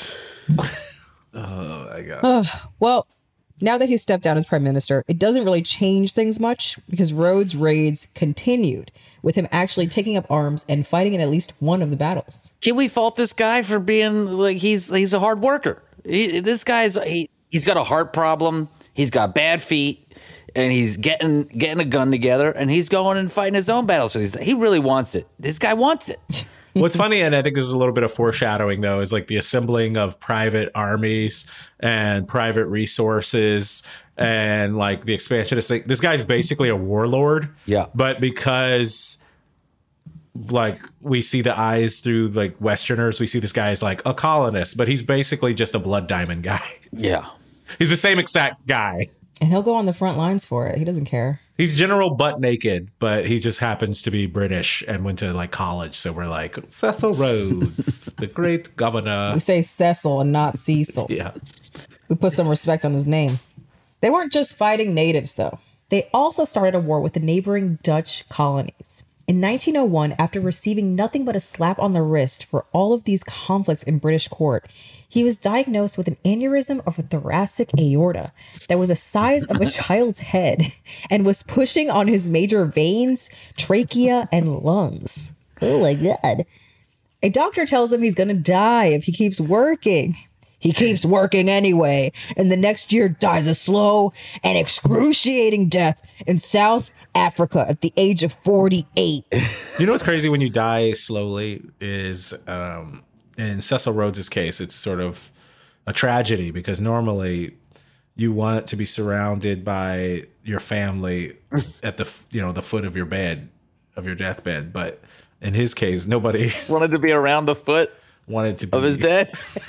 S8: Oh, my God.
S10: Uh, well, now that he's stepped down as prime minister, it doesn't really change things much because Rhodes' raids continued, with him actually taking up arms and fighting in at least one of the battles.
S5: Can we fault this guy for being like he's he's a hard worker? He, this guy's he, he's got a heart problem. He's got bad feet. And he's getting getting a gun together, and he's going and fighting his own battles for these. He really wants it. This guy wants it.
S8: What's funny, and I think this is a little bit of foreshadowing, though, is like the assembling of private armies and private resources and like the expansion of this. This guy's basically a warlord.
S5: Yeah.
S8: But because like we see the eyes through like Westerners, we see this guy as like a colonist, but he's basically just a blood diamond guy.
S5: Yeah.
S8: He's the same exact guy.
S10: And he'll go on the front lines for it. He doesn't care.
S8: He's general butt naked, but he just happens to be British and went to like college. So we're like, Cecil Rhodes, the great governor.
S10: We say Cecil and not Cecil.
S8: Yeah.
S10: We put some respect on his name. They weren't just fighting natives, though. They also started a war with the neighboring Dutch colonies. In nineteen oh one, after receiving nothing but a slap on the wrist for all of these conflicts in British court, he was diagnosed with an aneurysm of a thoracic aorta that was the size of a child's head and was pushing on his major veins, trachea, and lungs. Oh my God. A doctor tells him he's going to die if he keeps working. He keeps working anyway, and the next year dies a slow and excruciating death in South Africa at the age of forty-eight.
S8: You know what's crazy when you die slowly is, um, in Cecil Rhodes' case, it's sort of a tragedy because normally you want to be surrounded by your family at the, you know, the foot of your bed, of your deathbed. But in his case, nobody
S5: wanted to be around the foot
S8: wanted to be
S5: of his bed.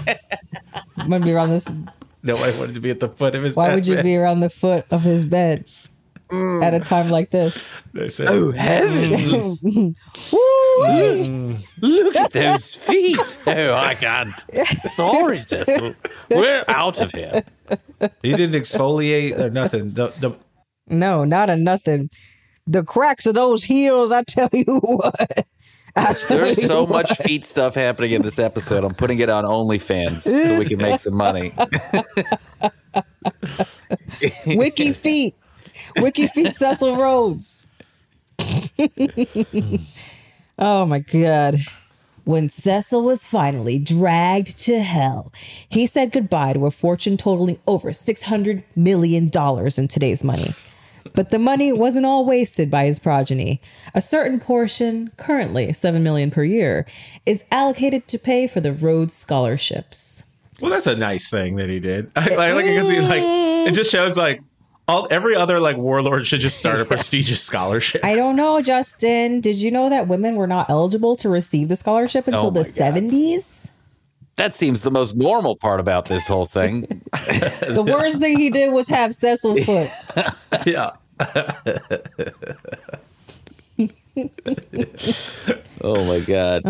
S10: I'm going to be around this.
S8: Nobody wanted to be at the foot of his
S10: Why would you
S8: deathbed.
S10: be around the foot of his bed? at a time like this.
S8: They said,
S5: Oh, heavens.
S10: Woo!
S5: Look at those feet. Oh, I can't. Sorry, Cecil. We're out of here.
S8: he didn't exfoliate or nothing. The the
S10: No, not a nothing. The cracks of those heels, I tell you what. I tell
S5: There's
S10: you
S5: so
S10: what.
S5: much feet stuff happening in this episode. I'm putting it on OnlyFans so we can make some money.
S10: Wiki feet. Wiki feet Cecil Rhodes. Oh my God. When Cecil was finally dragged to hell, he said goodbye to a fortune totaling over six hundred million dollars in today's money. But the money wasn't all wasted by his progeny. A certain portion, currently seven million dollars per year, is allocated to pay for the Rhodes scholarships.
S8: well, that's a nice thing that he did. I, like, like, because he, like, it just shows like all every other like warlord should just start a prestigious scholarship.
S10: I don't know, Justin. Did you know that women were not eligible to receive the scholarship until
S8: Oh
S10: the
S8: my God.
S10: seventies?
S5: That seems the most normal part about this whole thing.
S10: The worst thing he did was have Cecil foot.
S8: yeah.
S5: Oh my God.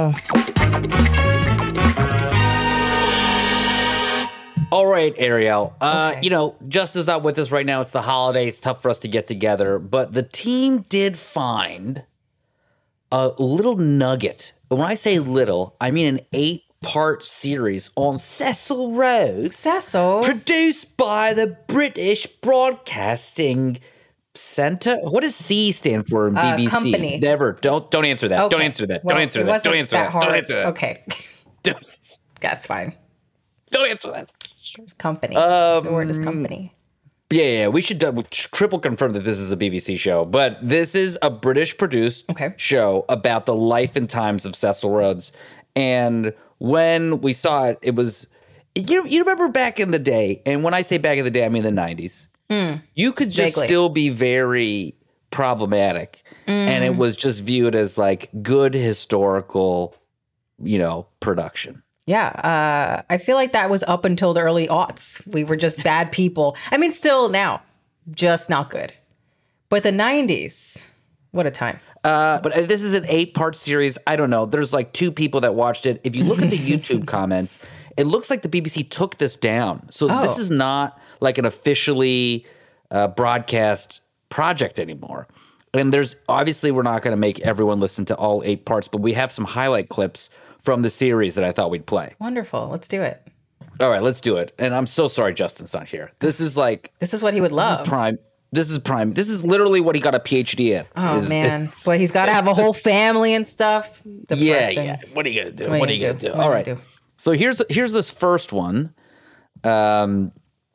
S5: All right, Ariel. Uh,
S10: Okay.
S5: You know, Justin's not with us right now. It's the holidays. Tough for us to get together. But the team did find a little nugget. When I say little, I mean an eight-part series on Cecil Rhodes.
S10: Cecil?
S5: Produced by the British Broadcasting Center. What does C stand for in
S10: Uh,
S5: B B C?
S10: company.
S5: Never. Don't don't answer that. Don't
S10: Okay.
S5: answer that.
S10: Well,
S5: don't answer
S10: it
S5: that.
S10: wasn't
S5: Don't answer that.
S10: hard.
S5: Don't answer that.
S10: Okay.
S5: Don't answer,
S10: That's fine.
S5: don't answer that.
S10: Company.
S5: Um,
S10: the word is company.
S5: Yeah, yeah, yeah. We should double, triple confirm that this is a B B C show, but this is a British produced
S10: Okay.
S5: show about the life and times of Cecil Rhodes. And when we saw it, it was you. You remember back in the day, and when I say back in the day, I mean the nineties. You could just
S10: Vaguely.
S5: still be very problematic, and it was just viewed as like good historical, you know, production.
S10: Yeah. Uh, I feel like that was up until the early aughts. We were just bad people. I mean, still now, just not good. But the nineties, what a time.
S5: Uh, but this is an eight-part series. I don't know. There's like two people that watched it. If you look at the YouTube comments, it looks like the B B C took this down. So
S10: Oh.
S5: this is not like an officially uh, broadcast project anymore. And there's obviously we're not going to make everyone listen to all eight parts, but we have some highlight clips from the series that I thought we'd play.
S10: Wonderful. Let's do it.
S5: All right, let's do it. And I'm so sorry Justin's not here. This is like
S10: This is what he would
S5: this
S10: love.
S5: is prime. This is prime. This is literally what he got a P H D in.
S10: Oh,
S5: is-
S10: man. But he's got to have a whole family and stuff.
S5: Yeah,
S10: Depressing.
S5: yeah. What are you gonna do?
S10: What
S5: What,
S10: are
S5: are
S10: you
S5: you
S10: gonna
S5: gonna
S10: do?
S5: do?
S10: What are
S5: All
S10: you
S5: right.
S10: gonna do?
S5: So here's here's this first one. Um,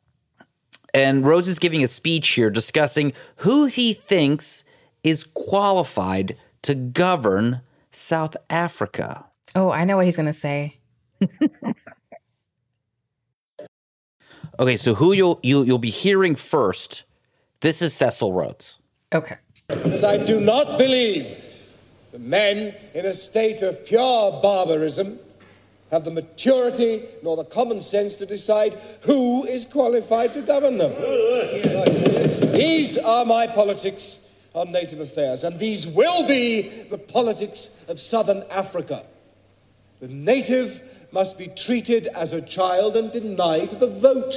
S5: and Rhodes is giving a speech here discussing who he thinks is qualified to govern South Africa.
S10: Oh, I know what he's going to say.
S5: Okay, so who you'll you, you'll be hearing first. This is Cecil Rhodes.
S10: Okay.
S11: Because I do not believe that men in a state of pure barbarism have the maturity nor the common sense to decide who is qualified to govern them. These are my politics on native affairs, and these will be the politics of Southern Africa. The native must be treated as a child and denied the vote.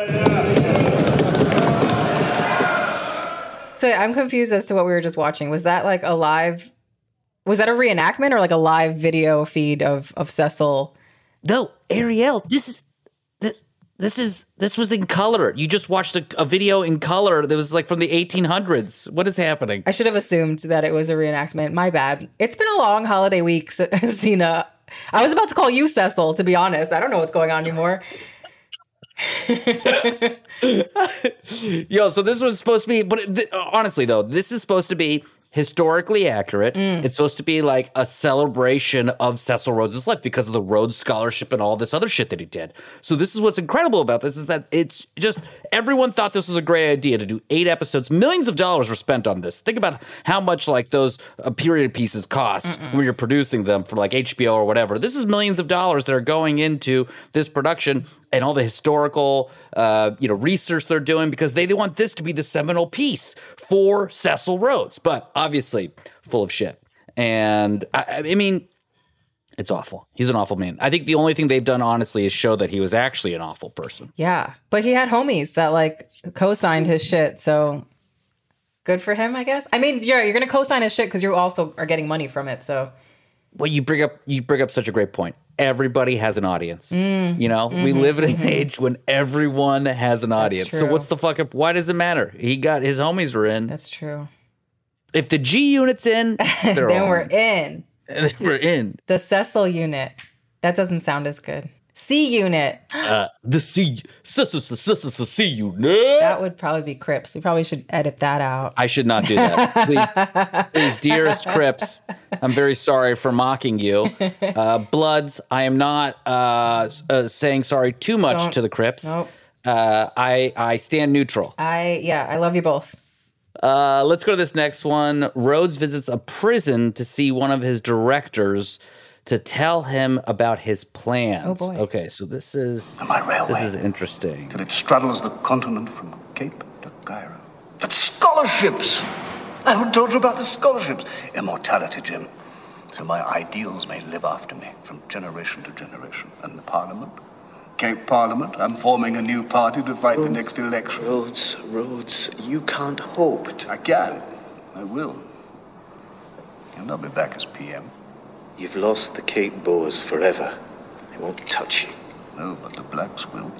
S10: So I'm confused as to what we were just watching. Was that like a live, was that a reenactment or like a live video feed of, of Cecil?
S5: No, Ariel, this is this this is this was in color. You just watched a, a video in color that was like from the eighteen hundreds. What is happening?
S10: I should have assumed that it was a reenactment. My bad. It's been a long holiday week, Cena. I was about to call you Cecil, to be honest. I don't know what's going on anymore.
S5: Yo, so this was supposed to be, but th- honestly though, this is supposed to be historically accurate. It's supposed to be like a celebration of Cecil Rhodes' life because of the Rhodes Scholarship and all this other shit that he did. So this is what's incredible about this is that it's just everyone thought this was a great idea to do eight episodes. Millions of dollars were spent on this. Think about how much like those uh, period pieces cost when you're producing them for like H B O or whatever. This is millions of dollars that are going into this production. and all the historical, uh, you know, research they're doing because they, they want this to be the seminal piece for Cecil Rhodes. But obviously, full of shit. And I, I mean, it's awful. He's an awful man. I think the only thing they've done, honestly, is show that he was actually an awful person.
S7: Yeah, but he had homies that like co-signed his shit, so good for him, I guess. I mean, yeah, you're gonna co-sign his shit because you also are getting money from it. So,
S5: well, you bring up you bring up such a great point. Everybody has an audience.
S7: Mm,
S5: you know,
S7: mm-hmm,
S5: we live in an
S7: mm-hmm.
S5: age when everyone has an audience. So
S7: true.
S5: what's the fuck up? Why does it matter? He got his homies were in.
S7: That's true.
S5: If the G unit's in, they're
S7: then
S5: all
S7: we're
S5: in.
S7: in.
S5: We're in.
S7: The Cecil unit. That doesn't sound as good. C unit.
S5: Uh, the C, C, C, C, C, C, C unit.
S7: That would probably be Crips. We probably should edit that out.
S5: I should not do that. Please, please, dearest Crips, I'm very sorry for mocking you. Uh, Bloods, I am not uh, uh, saying sorry too much
S7: Don't.
S5: to the Crips.
S7: Nope.
S5: Uh, I, I stand neutral.
S7: I, yeah, I love you both.
S5: Uh, let's go to this next one. Rhodes visits a prison to see one of his directors to tell him about his plans.
S7: Oh, boy.
S5: Okay, so this is
S2: My railway.
S5: this is interesting.
S2: Till it straddles the continent from Cape to Cairo. But scholarships! I haven't told you about the scholarships. Immortality, Jim. So my ideals may live after me from generation to generation. And the Parliament? Cape Parliament? I'm forming a new party to fight the next election.
S12: Rhodes, Rhodes, you can't hope to...
S2: I can. I will. And I'll be back as P M.
S12: You've lost the Cape Boers forever. They won't touch you.
S2: No, but the blacks will.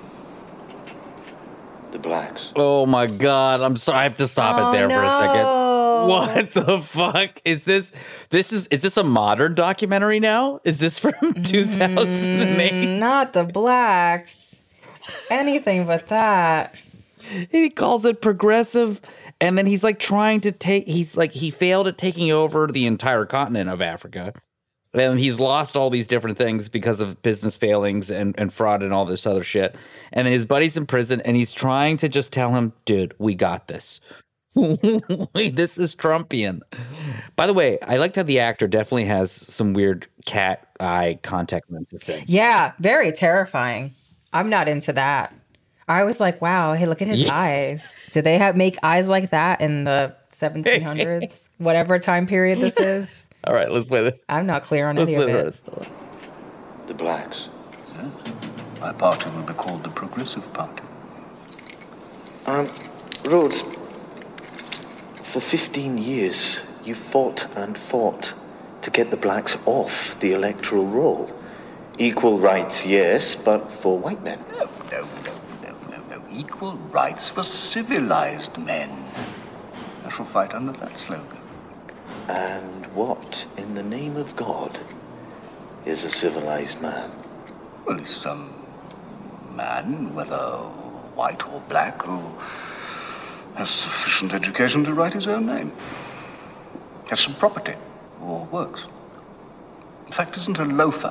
S12: The blacks.
S5: Oh my God! I'm sorry. I have to stop
S7: Oh,
S5: it there for a second.
S7: no.
S5: What the fuck is this? This is is this a modern documentary now? Is this from two thousand eight?
S7: Mm, not the blacks. Anything but that.
S5: He calls it progressive, and then he's like trying to take. He's like he failed at taking over the entire continent of Africa. And he's lost all these different things because of business failings and, and fraud and all this other shit. And his buddy's in prison, and he's trying to just tell him, dude, we got this. This is Trumpian. By the way, I liked how the actor definitely has some weird cat eye contact lenses in.
S7: Yeah, very terrifying. I'm not into that. I was like, wow, hey, look at his
S5: Yeah.
S7: eyes. Did they have make eyes like that in the seventeen hundreds? Whatever time period this is.
S5: All right, let's play this.
S7: I'm not clear on
S5: Let's
S7: any of
S5: play
S7: it.
S5: this.
S12: The blacks.
S2: Yes. My party will be called the Progressive Party.
S12: Um, Rhodes, for fifteen years, you fought and fought to get the blacks off the electoral roll. Equal rights, yes, but for white men.
S2: No, no, no, no, no, no. Equal rights for civilized men. I shall fight under that slogan.
S12: And what, in the name of God, is a civilized man?
S2: Well, he's some man, whether white or black, who has sufficient education to write his own name. Has some property, or works. In fact, isn't a loafer.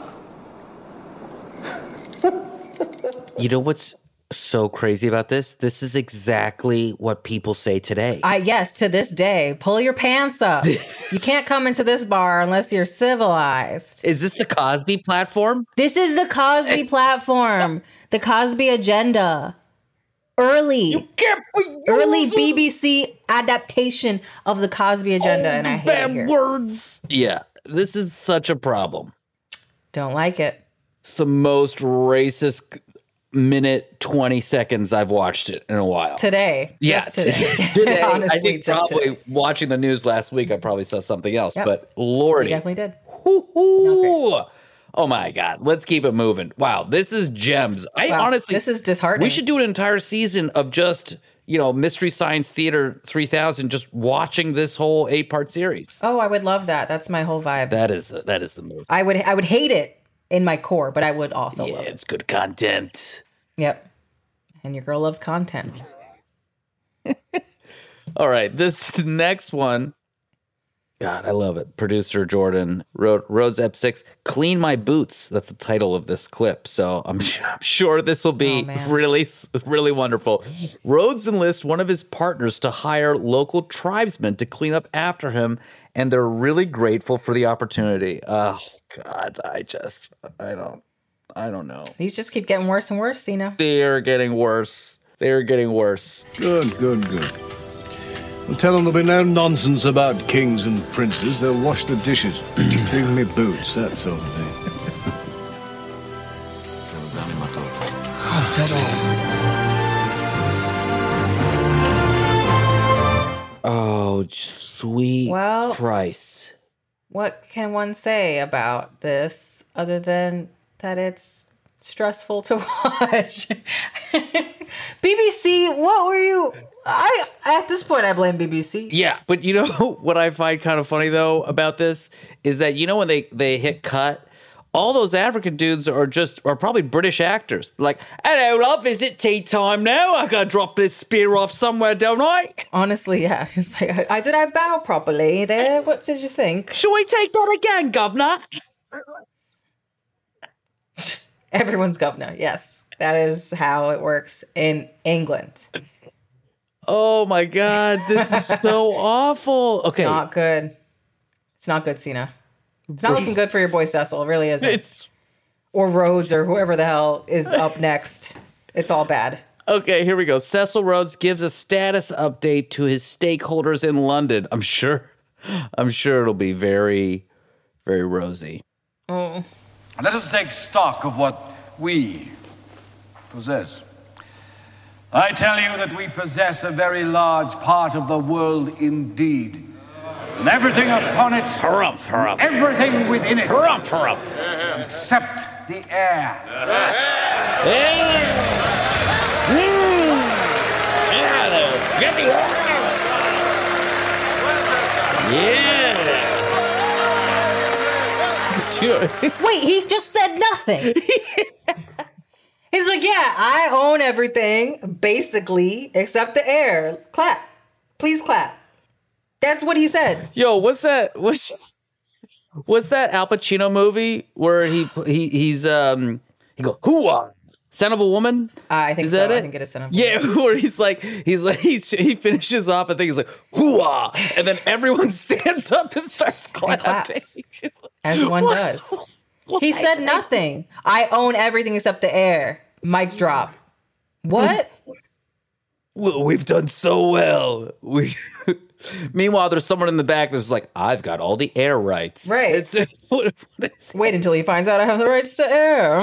S5: You know what's so crazy about this? This is exactly what people say today.
S7: I yes, to this day, pull your pants up. You can't come into this bar unless you're civilized.
S5: Is this the Cosby platform?
S7: This is the Cosby platform, the Cosby agenda. Early, you
S5: can't
S7: early B B C adaptation of the Cosby agenda, and I hate
S5: bad
S7: it here.
S5: words. Yeah, this is such a problem.
S7: Don't like it.
S5: It's the most racist minute twenty seconds I've watched it in a while.
S7: Today,
S5: Yeah,
S7: just today.
S5: today.
S7: Honestly,
S5: I think
S7: just
S5: probably
S7: today.
S5: watching the news last week, I probably saw something else.
S7: Yep.
S5: But
S7: You
S5: Lordy,
S7: definitely did.
S5: Ooh. Oh my God, let's keep it moving. Wow, this is gems. I
S7: Wow,
S5: honestly,
S7: this is disheartening.
S5: We should do an entire season of just, you know, Mystery Science Theater three thousand, just watching this whole eight part series.
S7: Oh, I would love that. That's my whole vibe.
S5: That is the that is the move.
S7: I would I would hate it in my core, but I would also
S5: Yeah,
S7: love it.
S5: it's good content.
S7: Yep. And your girl loves content.
S5: All right, this next one. God, I love it. Producer Jordan wrote Rhodes Ep six, Clean My Boots. That's the title of this clip. So I'm, I'm sure this will be
S7: Oh,
S5: really, really wonderful. Rhodes enlists one of his partners to hire local tribesmen to clean up after him, and they're really grateful for the opportunity. Oh, God, I just, I don't, I don't know.
S7: These just keep getting worse and worse, Cena.
S5: They are getting worse. They are getting worse.
S2: Good, good, good. Well, tell them there'll be no nonsense about kings and princes. They'll wash the dishes, clean me boots, that sort of thing.
S6: Oh, is that all?
S5: Oh, sweet
S7: Well-
S5: Christ.
S7: What can one say about this other than that it's stressful to watch? B B C, what were you? I at this point I blame B B C.
S5: Yeah, but you know what I find kind of funny though about this is that you know when they they hit cut, all those African dudes are just are probably British actors. Like, hello, love, is it tea time now? I gotta drop this spear off somewhere, don't I?
S7: Honestly, yeah. It's like, I, I did I bow properly there? What did you think?
S5: Shall we take that again, governor?
S7: Everyone's governor. Yes, that is how it works in England.
S5: Oh my God, this is so awful. Okay,
S7: It's not good. It's not good, Cena. It's not looking good for your boy Cecil. It really isn't.
S5: It's
S7: or Rhodes or whoever the hell is up next. It's all bad.
S5: okay. Here we go. Cecil Rhodes gives a status update to his stakeholders in London. I'm sure. I'm sure it'll be very, very rosy.
S7: Oh.
S13: Let us take stock of what we possess. I tell you that we possess a very large part of the world indeed. And everything upon it,
S5: Harumph, harumph.
S13: everything within it,
S5: Harumph, harumph.
S13: except the air.
S5: Get the Yeah.
S7: Wait, he just said nothing. He's like, yeah, I own everything, basically, except the air. Clap. Please clap. That's what he said.
S5: Yo, what's that? What's what's that Al Pacino movie where he he he's um he go hooah, son of a woman?
S7: Uh, I think
S5: Is
S7: so.
S5: that
S7: I
S5: it?
S7: think it is son of a
S5: Yeah, where he's like he's like he's, he finishes off. I think he's like hooah, and then everyone stands up and starts clapping.
S7: claps. As one does. He said nothing. I own everything except the air. Mic drop. What?
S5: Well, we've done so well. We. Meanwhile, there's someone in the back that's like, I've got all the air rights.
S7: Right.
S5: It's, what, what is
S7: Wait until he finds out I have the rights to air.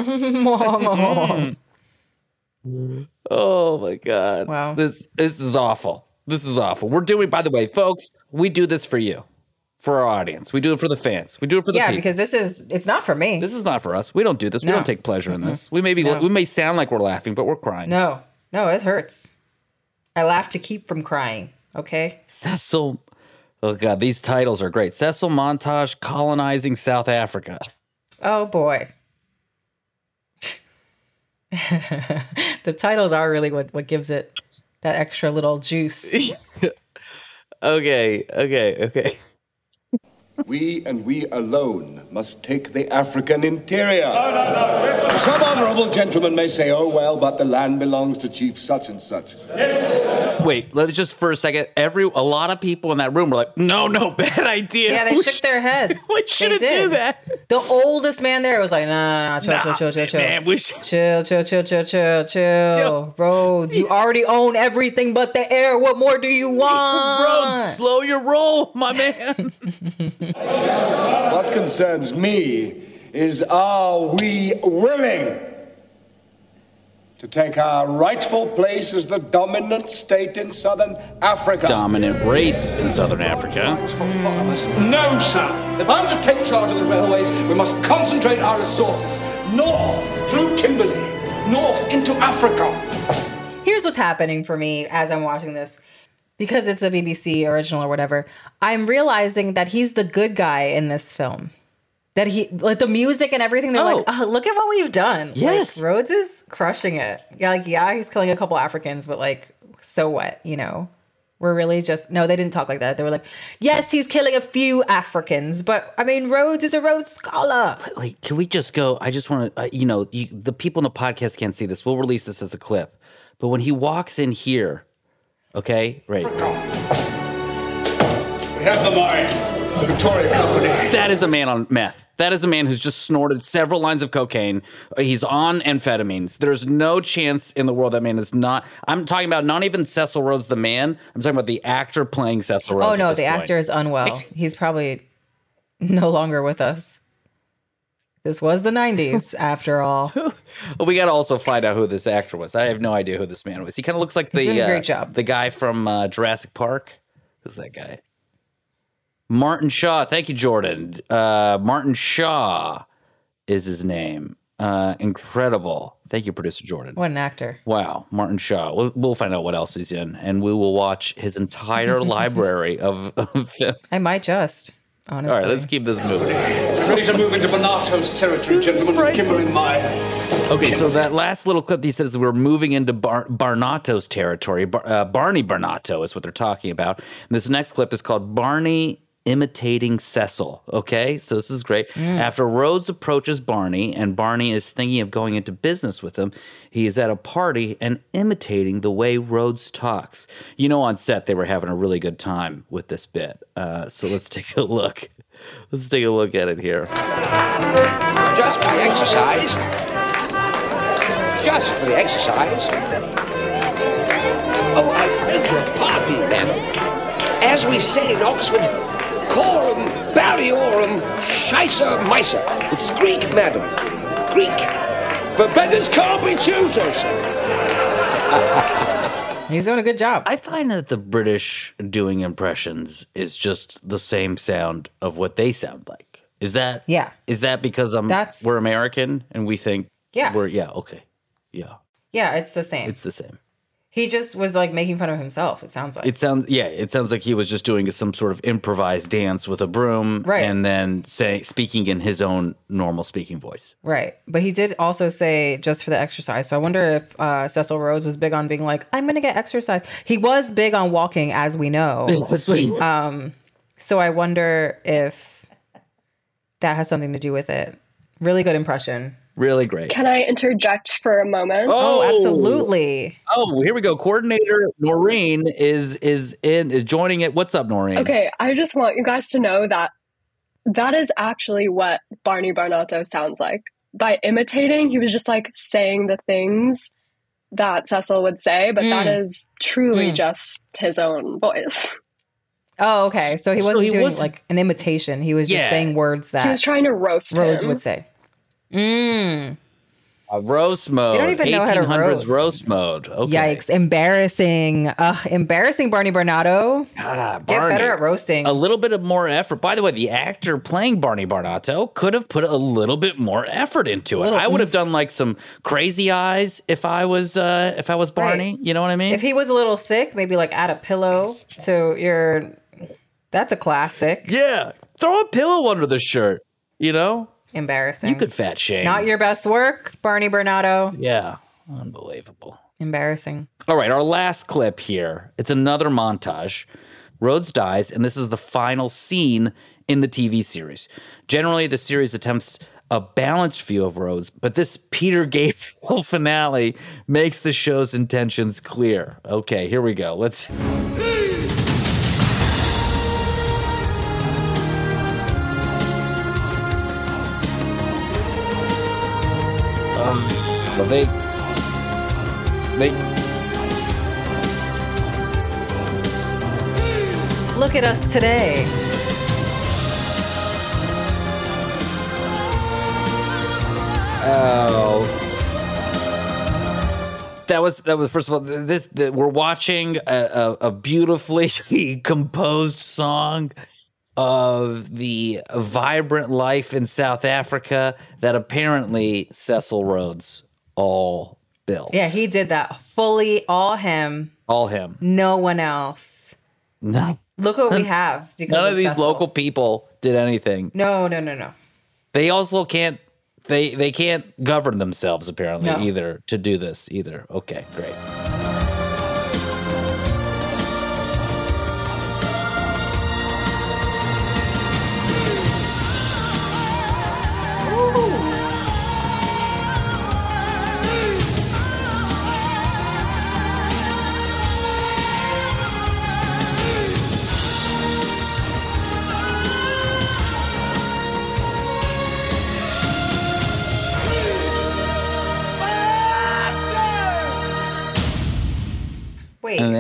S5: Oh my God.
S7: Wow.
S5: This this is awful. This is awful. We're doing, by the way, folks, we do this for you, for our audience. We do it for the fans. We do it for the
S7: yeah,
S5: people.
S7: because this is, it's not for me.
S5: This is not for us. We don't do this. We
S7: No.
S5: don't take pleasure in this. We may be,
S7: No.
S5: we may sound like we're laughing, but we're crying.
S7: No, no, it hurts. I laugh to keep from crying. Okay.
S5: Cecil, oh God, these titles are great. Cecil Montage colonizing South Africa.
S7: Oh boy. The titles are really what, what gives it that extra little juice.
S5: Okay, okay, okay.
S11: We and we alone must take the African interior. Some honorable gentlemen may say, oh, well, but the land belongs to Chief such and such.
S5: Wait, let's just for a second. Every a lot of people in that room were like, "No, no, bad idea."
S7: Yeah, they
S5: We
S7: shook
S5: sh-
S7: their heads.
S5: We
S7: They
S5: shouldn't do
S7: did.
S5: that.
S7: The oldest man there was like, no, no, no, chill,
S5: Nah,
S7: chill, chill, chill, chill.
S5: man, we should-
S7: Chill, chill, chill, chill, chill, chill. Rhodes, you already own everything but the air. What more do you want?
S5: Rhodes, slow your roll, my man.
S11: What concerns me is, are we willing to take our rightful place as the dominant state in southern Africa?
S5: Dominant race in Southern Africa.
S14: For farmers. No, sir. If I'm to take charge of the railways, we must concentrate our resources north through Kimberley, north into Africa.
S7: Here's what's happening for me as I'm watching this. Because it's a B B C original or whatever, I'm realizing that he's the good guy in this film. That he, like the music and everything, they're
S5: Oh.
S7: like, oh, look at what we've done.
S5: Yes.
S7: Like, Rhodes is crushing it. Yeah, like, yeah, he's killing a couple Africans, but like, so what, you know? We're really just, no, they didn't talk like that. They were like, yes, he's killing a few Africans, but I mean, Rhodes is a Rhodes Scholar.
S5: Wait, can we just go? I just want to, uh, you know, you, the people in the podcast can't see this. We'll release this as a clip. But when he walks in here, okay, right.
S14: We have the mine. the Victoria Company.
S5: That is a man on meth. That is a man who's just snorted several lines of cocaine. He's on amphetamines. There's no chance in the world that man is not. I'm talking about not even Cecil Rhodes the man. I'm talking about the actor playing Cecil Rhodes.
S7: Oh, no,
S5: at this
S7: the
S5: point.
S7: actor is unwell. He's probably no longer with us. This was the nineties, after all.
S5: Well, we got to also find out who this actor was. I have no idea who this man was. He kind of looks like
S7: He's
S5: the
S7: doing a great
S5: uh,
S7: job.
S5: the guy from uh, Jurassic Park. Who's that guy? Martin Shaw. Thank you, Jordan. Uh, Martin Shaw is his name. Uh, incredible. Thank you, producer Jordan.
S7: What an actor.
S5: Wow, Martin Shaw. We'll, we'll find out what else he's in, and we will watch his entire library of, of film.
S7: I might just, honestly.
S5: All right, let's keep this moving.
S14: Ready to move into Bonato's territory, gentlemen, with Kimberly in mind.
S5: Okay, so that last little clip, he says we're moving into Bar- Barnato's territory. Bar- uh, Barney Barnato is what they're talking about. And this next clip is called Barney Imitating Cecil. Okay, so this is great.
S15: Mm.
S5: After Rhodes approaches Barney, and Barney is thinking of going into business with him, he is at a party and imitating the way Rhodes talks. You know, on set, they were having a really good time with this bit. Uh, so let's take a look. Let's take a look at it here.
S15: Just for the exercise. Just for the exercise. Oh, I beg your pardon, madam. As we say in Oxford, coram barriorum scheisser miser. It's Greek, madam. Greek. For beggars can't be choosers.
S7: He's doing a good job.
S5: I find that the British doing impressions is just the same sound of what they sound like. Is that
S7: Yeah.
S5: Is that because I'm
S7: That's-
S5: we're American and we think
S7: Yeah.
S5: we're yeah, okay. Yeah.
S7: Yeah, it's the same.
S5: It's the same.
S7: He just was like making fun of himself, it sounds like.
S5: It sounds yeah, it sounds like he was just doing some sort of improvised dance with a broom
S7: Right.
S5: and then say speaking in his own normal speaking voice.
S7: Right. But he did also say just for the exercise. So I wonder if uh, Cecil Rhodes was big on being like, I'm going to get exercise. He was big on walking, as we know. um, so I wonder if that has something to do with it. Really good impression.
S5: Really great.
S16: Can I interject for a moment?
S5: Oh,
S7: absolutely.
S5: Oh, here we go. Coordinator Noreen is is in is joining it. What's up, Noreen?
S16: Okay, I just want you guys to know that that is actually what Barney Barnato sounds like. By imitating, he was just like saying the things that Cecil would say, but that
S7: Mm.
S16: is truly
S7: Mm.
S16: just his own voice.
S7: Oh, okay. So he
S16: So
S7: wasn't
S16: he
S7: doing
S16: wasn't-
S7: like an imitation. He was just
S5: Yeah.
S7: saying words that
S16: He was trying to roast
S7: Rhodes
S16: him.
S7: would say. Mm.
S5: A roast mode.
S7: They don't even know how to
S5: eighteen hundreds
S7: roast.
S5: roast mode. Okay.
S7: Yikes. Embarrassing. Uh, embarrassing, Barney Barnato.
S5: Ah,
S7: Get
S5: Barney.
S7: better at roasting.
S5: A little bit of more effort. By the way, the actor playing Barney Barnato could have put a little bit more effort into it.
S7: Little
S5: I would have
S7: oomph.
S5: done like some crazy eyes if I was uh, if I was Barney. You know what I mean?
S7: If he was a little thick, maybe like add a pillow to your. That's a classic.
S5: Yeah. Throw a pillow under the shirt. You know?
S7: Embarrassing.
S5: You could fat shame.
S7: Not your best work, Barney Barnato.
S5: Yeah. Unbelievable.
S7: Embarrassing.
S5: All right, our last clip here. It's another montage. Rhodes dies, and this is the final scene in the T V series. Generally, the series attempts a balanced view of Rhodes, but this Peter Gabriel finale makes the show's intentions clear. Okay, here we go. Let's. Um, well, they. They.
S7: Look at us today.
S5: Oh. That was that was first of all this the, we're watching a, a, a beautifully composed song of the vibrant life in South Africa that apparently Cecil Rhodes all built.
S7: Yeah, he did that fully, all him,
S5: All him.
S7: no one else.
S5: No.
S7: Look what we have because
S5: None
S7: of
S5: of these
S7: Cecil.
S5: local people did anything.
S7: No, no, no, no.
S5: They also can't they they can't govern themselves apparently
S7: No.
S5: either to do this either. Okay, great.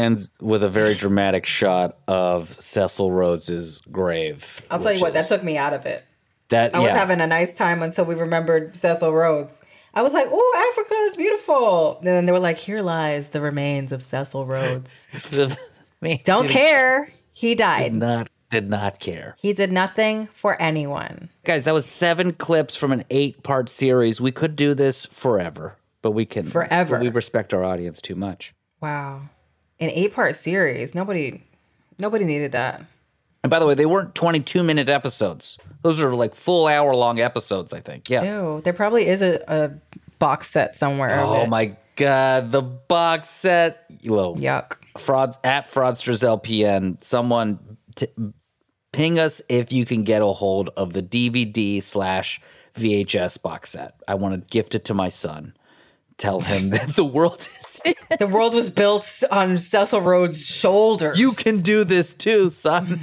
S5: ends with a very dramatic shot of Cecil Rhodes's grave.
S7: I'll tell you what, that took me out of it.
S5: That
S7: I was
S5: yeah.
S7: having a nice time until we remembered Cecil Rhodes. I was like, oh, Africa is beautiful. And then they were like, here lies the remains of Cecil Rhodes. Don't care. He died.
S5: Did not, did not care.
S7: He did nothing for anyone.
S5: Guys, that was seven clips from an eight-part series. We could do this forever, but we can
S7: Forever.
S5: We respect our audience too much.
S7: Wow. An eight-part series. Nobody nobody needed that.
S5: And by the way, they weren't twenty-two minute episodes. Those are like full hour long episodes, I think. Yeah.
S7: Ew. There probably is a, a box set somewhere. of
S5: Oh
S7: it.
S5: my God, the box set. Low.
S7: Yuck.
S5: Fraud at Fraudsters L P N. Someone t- ping us if you can get a hold of the D V D slash V H S box set. I want to gift it to my son. Tell him that the world is
S7: the world was built on Cecil Rhodes' shoulders.
S5: You can do this too, son.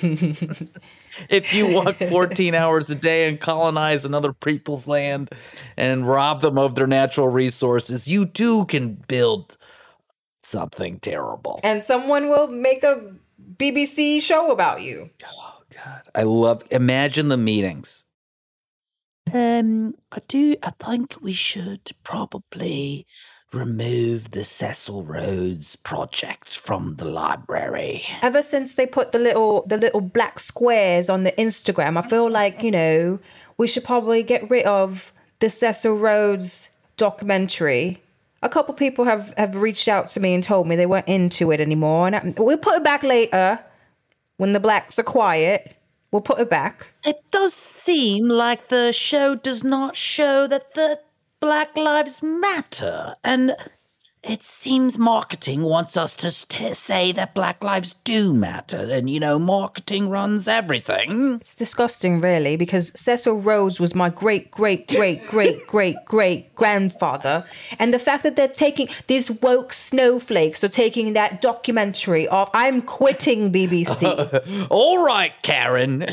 S5: If you walk fourteen hours a day and colonize another people's land and rob them of their natural resources, you too can build something terrible.
S7: And someone will make a B B C show about you.
S5: I love, imagine the meetings. Um, I do, I think we should probably remove the Cecil Rhodes project from the library.
S7: Ever since they put the little the little black squares on the Instagram, I feel like, you know, we should probably get rid of the Cecil Rhodes documentary. A couple people have, have reached out to me and told me they weren't into it anymore. And I, we'll put it back later when the blacks are quiet. We'll put it back.
S5: It does seem like the show does not show that the Black Lives Matter. And it seems marketing wants us to st- say that Black lives do matter. And, you know, marketing runs everything.
S7: It's disgusting, really, because Cecil Rhodes was my great, great, great, great, great, great grandfather. And the fact that they're taking, these woke snowflakes are taking that documentary off. I'm quitting B B C.
S5: Uh, all right, Karen.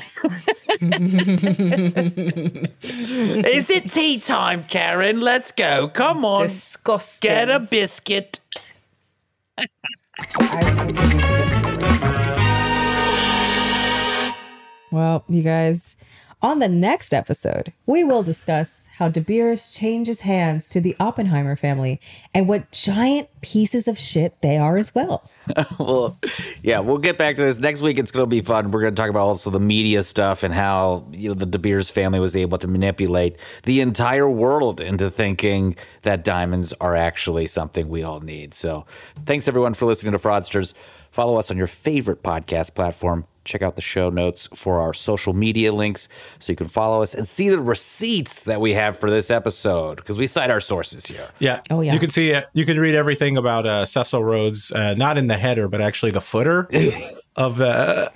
S5: Is it tea time, Karen? Let's go. Come on.
S7: Disgusting.
S5: Get a biscuit.
S10: Well, you guys, on the next episode, we will discuss how De Beers changes hands to the Oppenheimer family and what giant pieces of shit they are as well.
S5: Well, yeah, we'll get back to this next week. It's going to be fun. We're going to talk about also the media stuff and how, you know, the De Beers family was able to manipulate the entire world into thinking that diamonds are actually something we all need. So thanks, everyone, for listening to Fraudsters. Follow us on your favorite podcast platform. Check out the show notes for our social media links so you can follow us and see the receipts that we have for this episode, because we cite our sources here.
S8: Yeah.
S10: Oh, yeah.
S8: You can see it. You can read everything about uh, Cecil Rhodes, uh, not in the header, but actually the footer of the.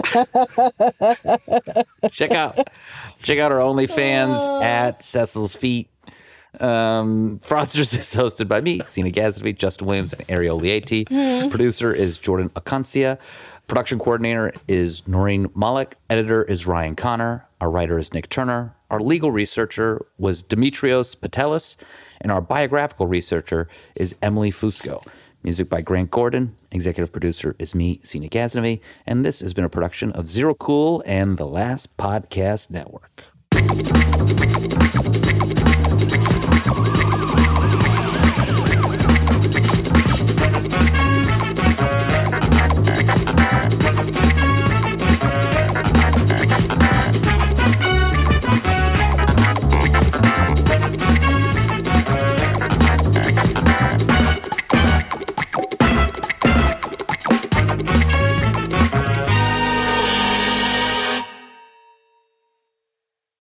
S5: check out, check out our OnlyFans at Cecil's Feet. Um, Fraudsters is hosted by me, Sina Gaznovic, Justin Williams, and Ariel Lieti.
S10: Mm.
S5: Producer is Jordan Acancia. Production coordinator is Noreen Malik. Editor is Ryan Connor. Our writer is Nick Turner. Our legal researcher was Demetrios Patelis. And our biographical researcher is Emily Fusco. Music by Grant Gordon. Executive producer is me, Sina Gaznovic. And this has been a production of Zero Cool and the Last Podcast Network.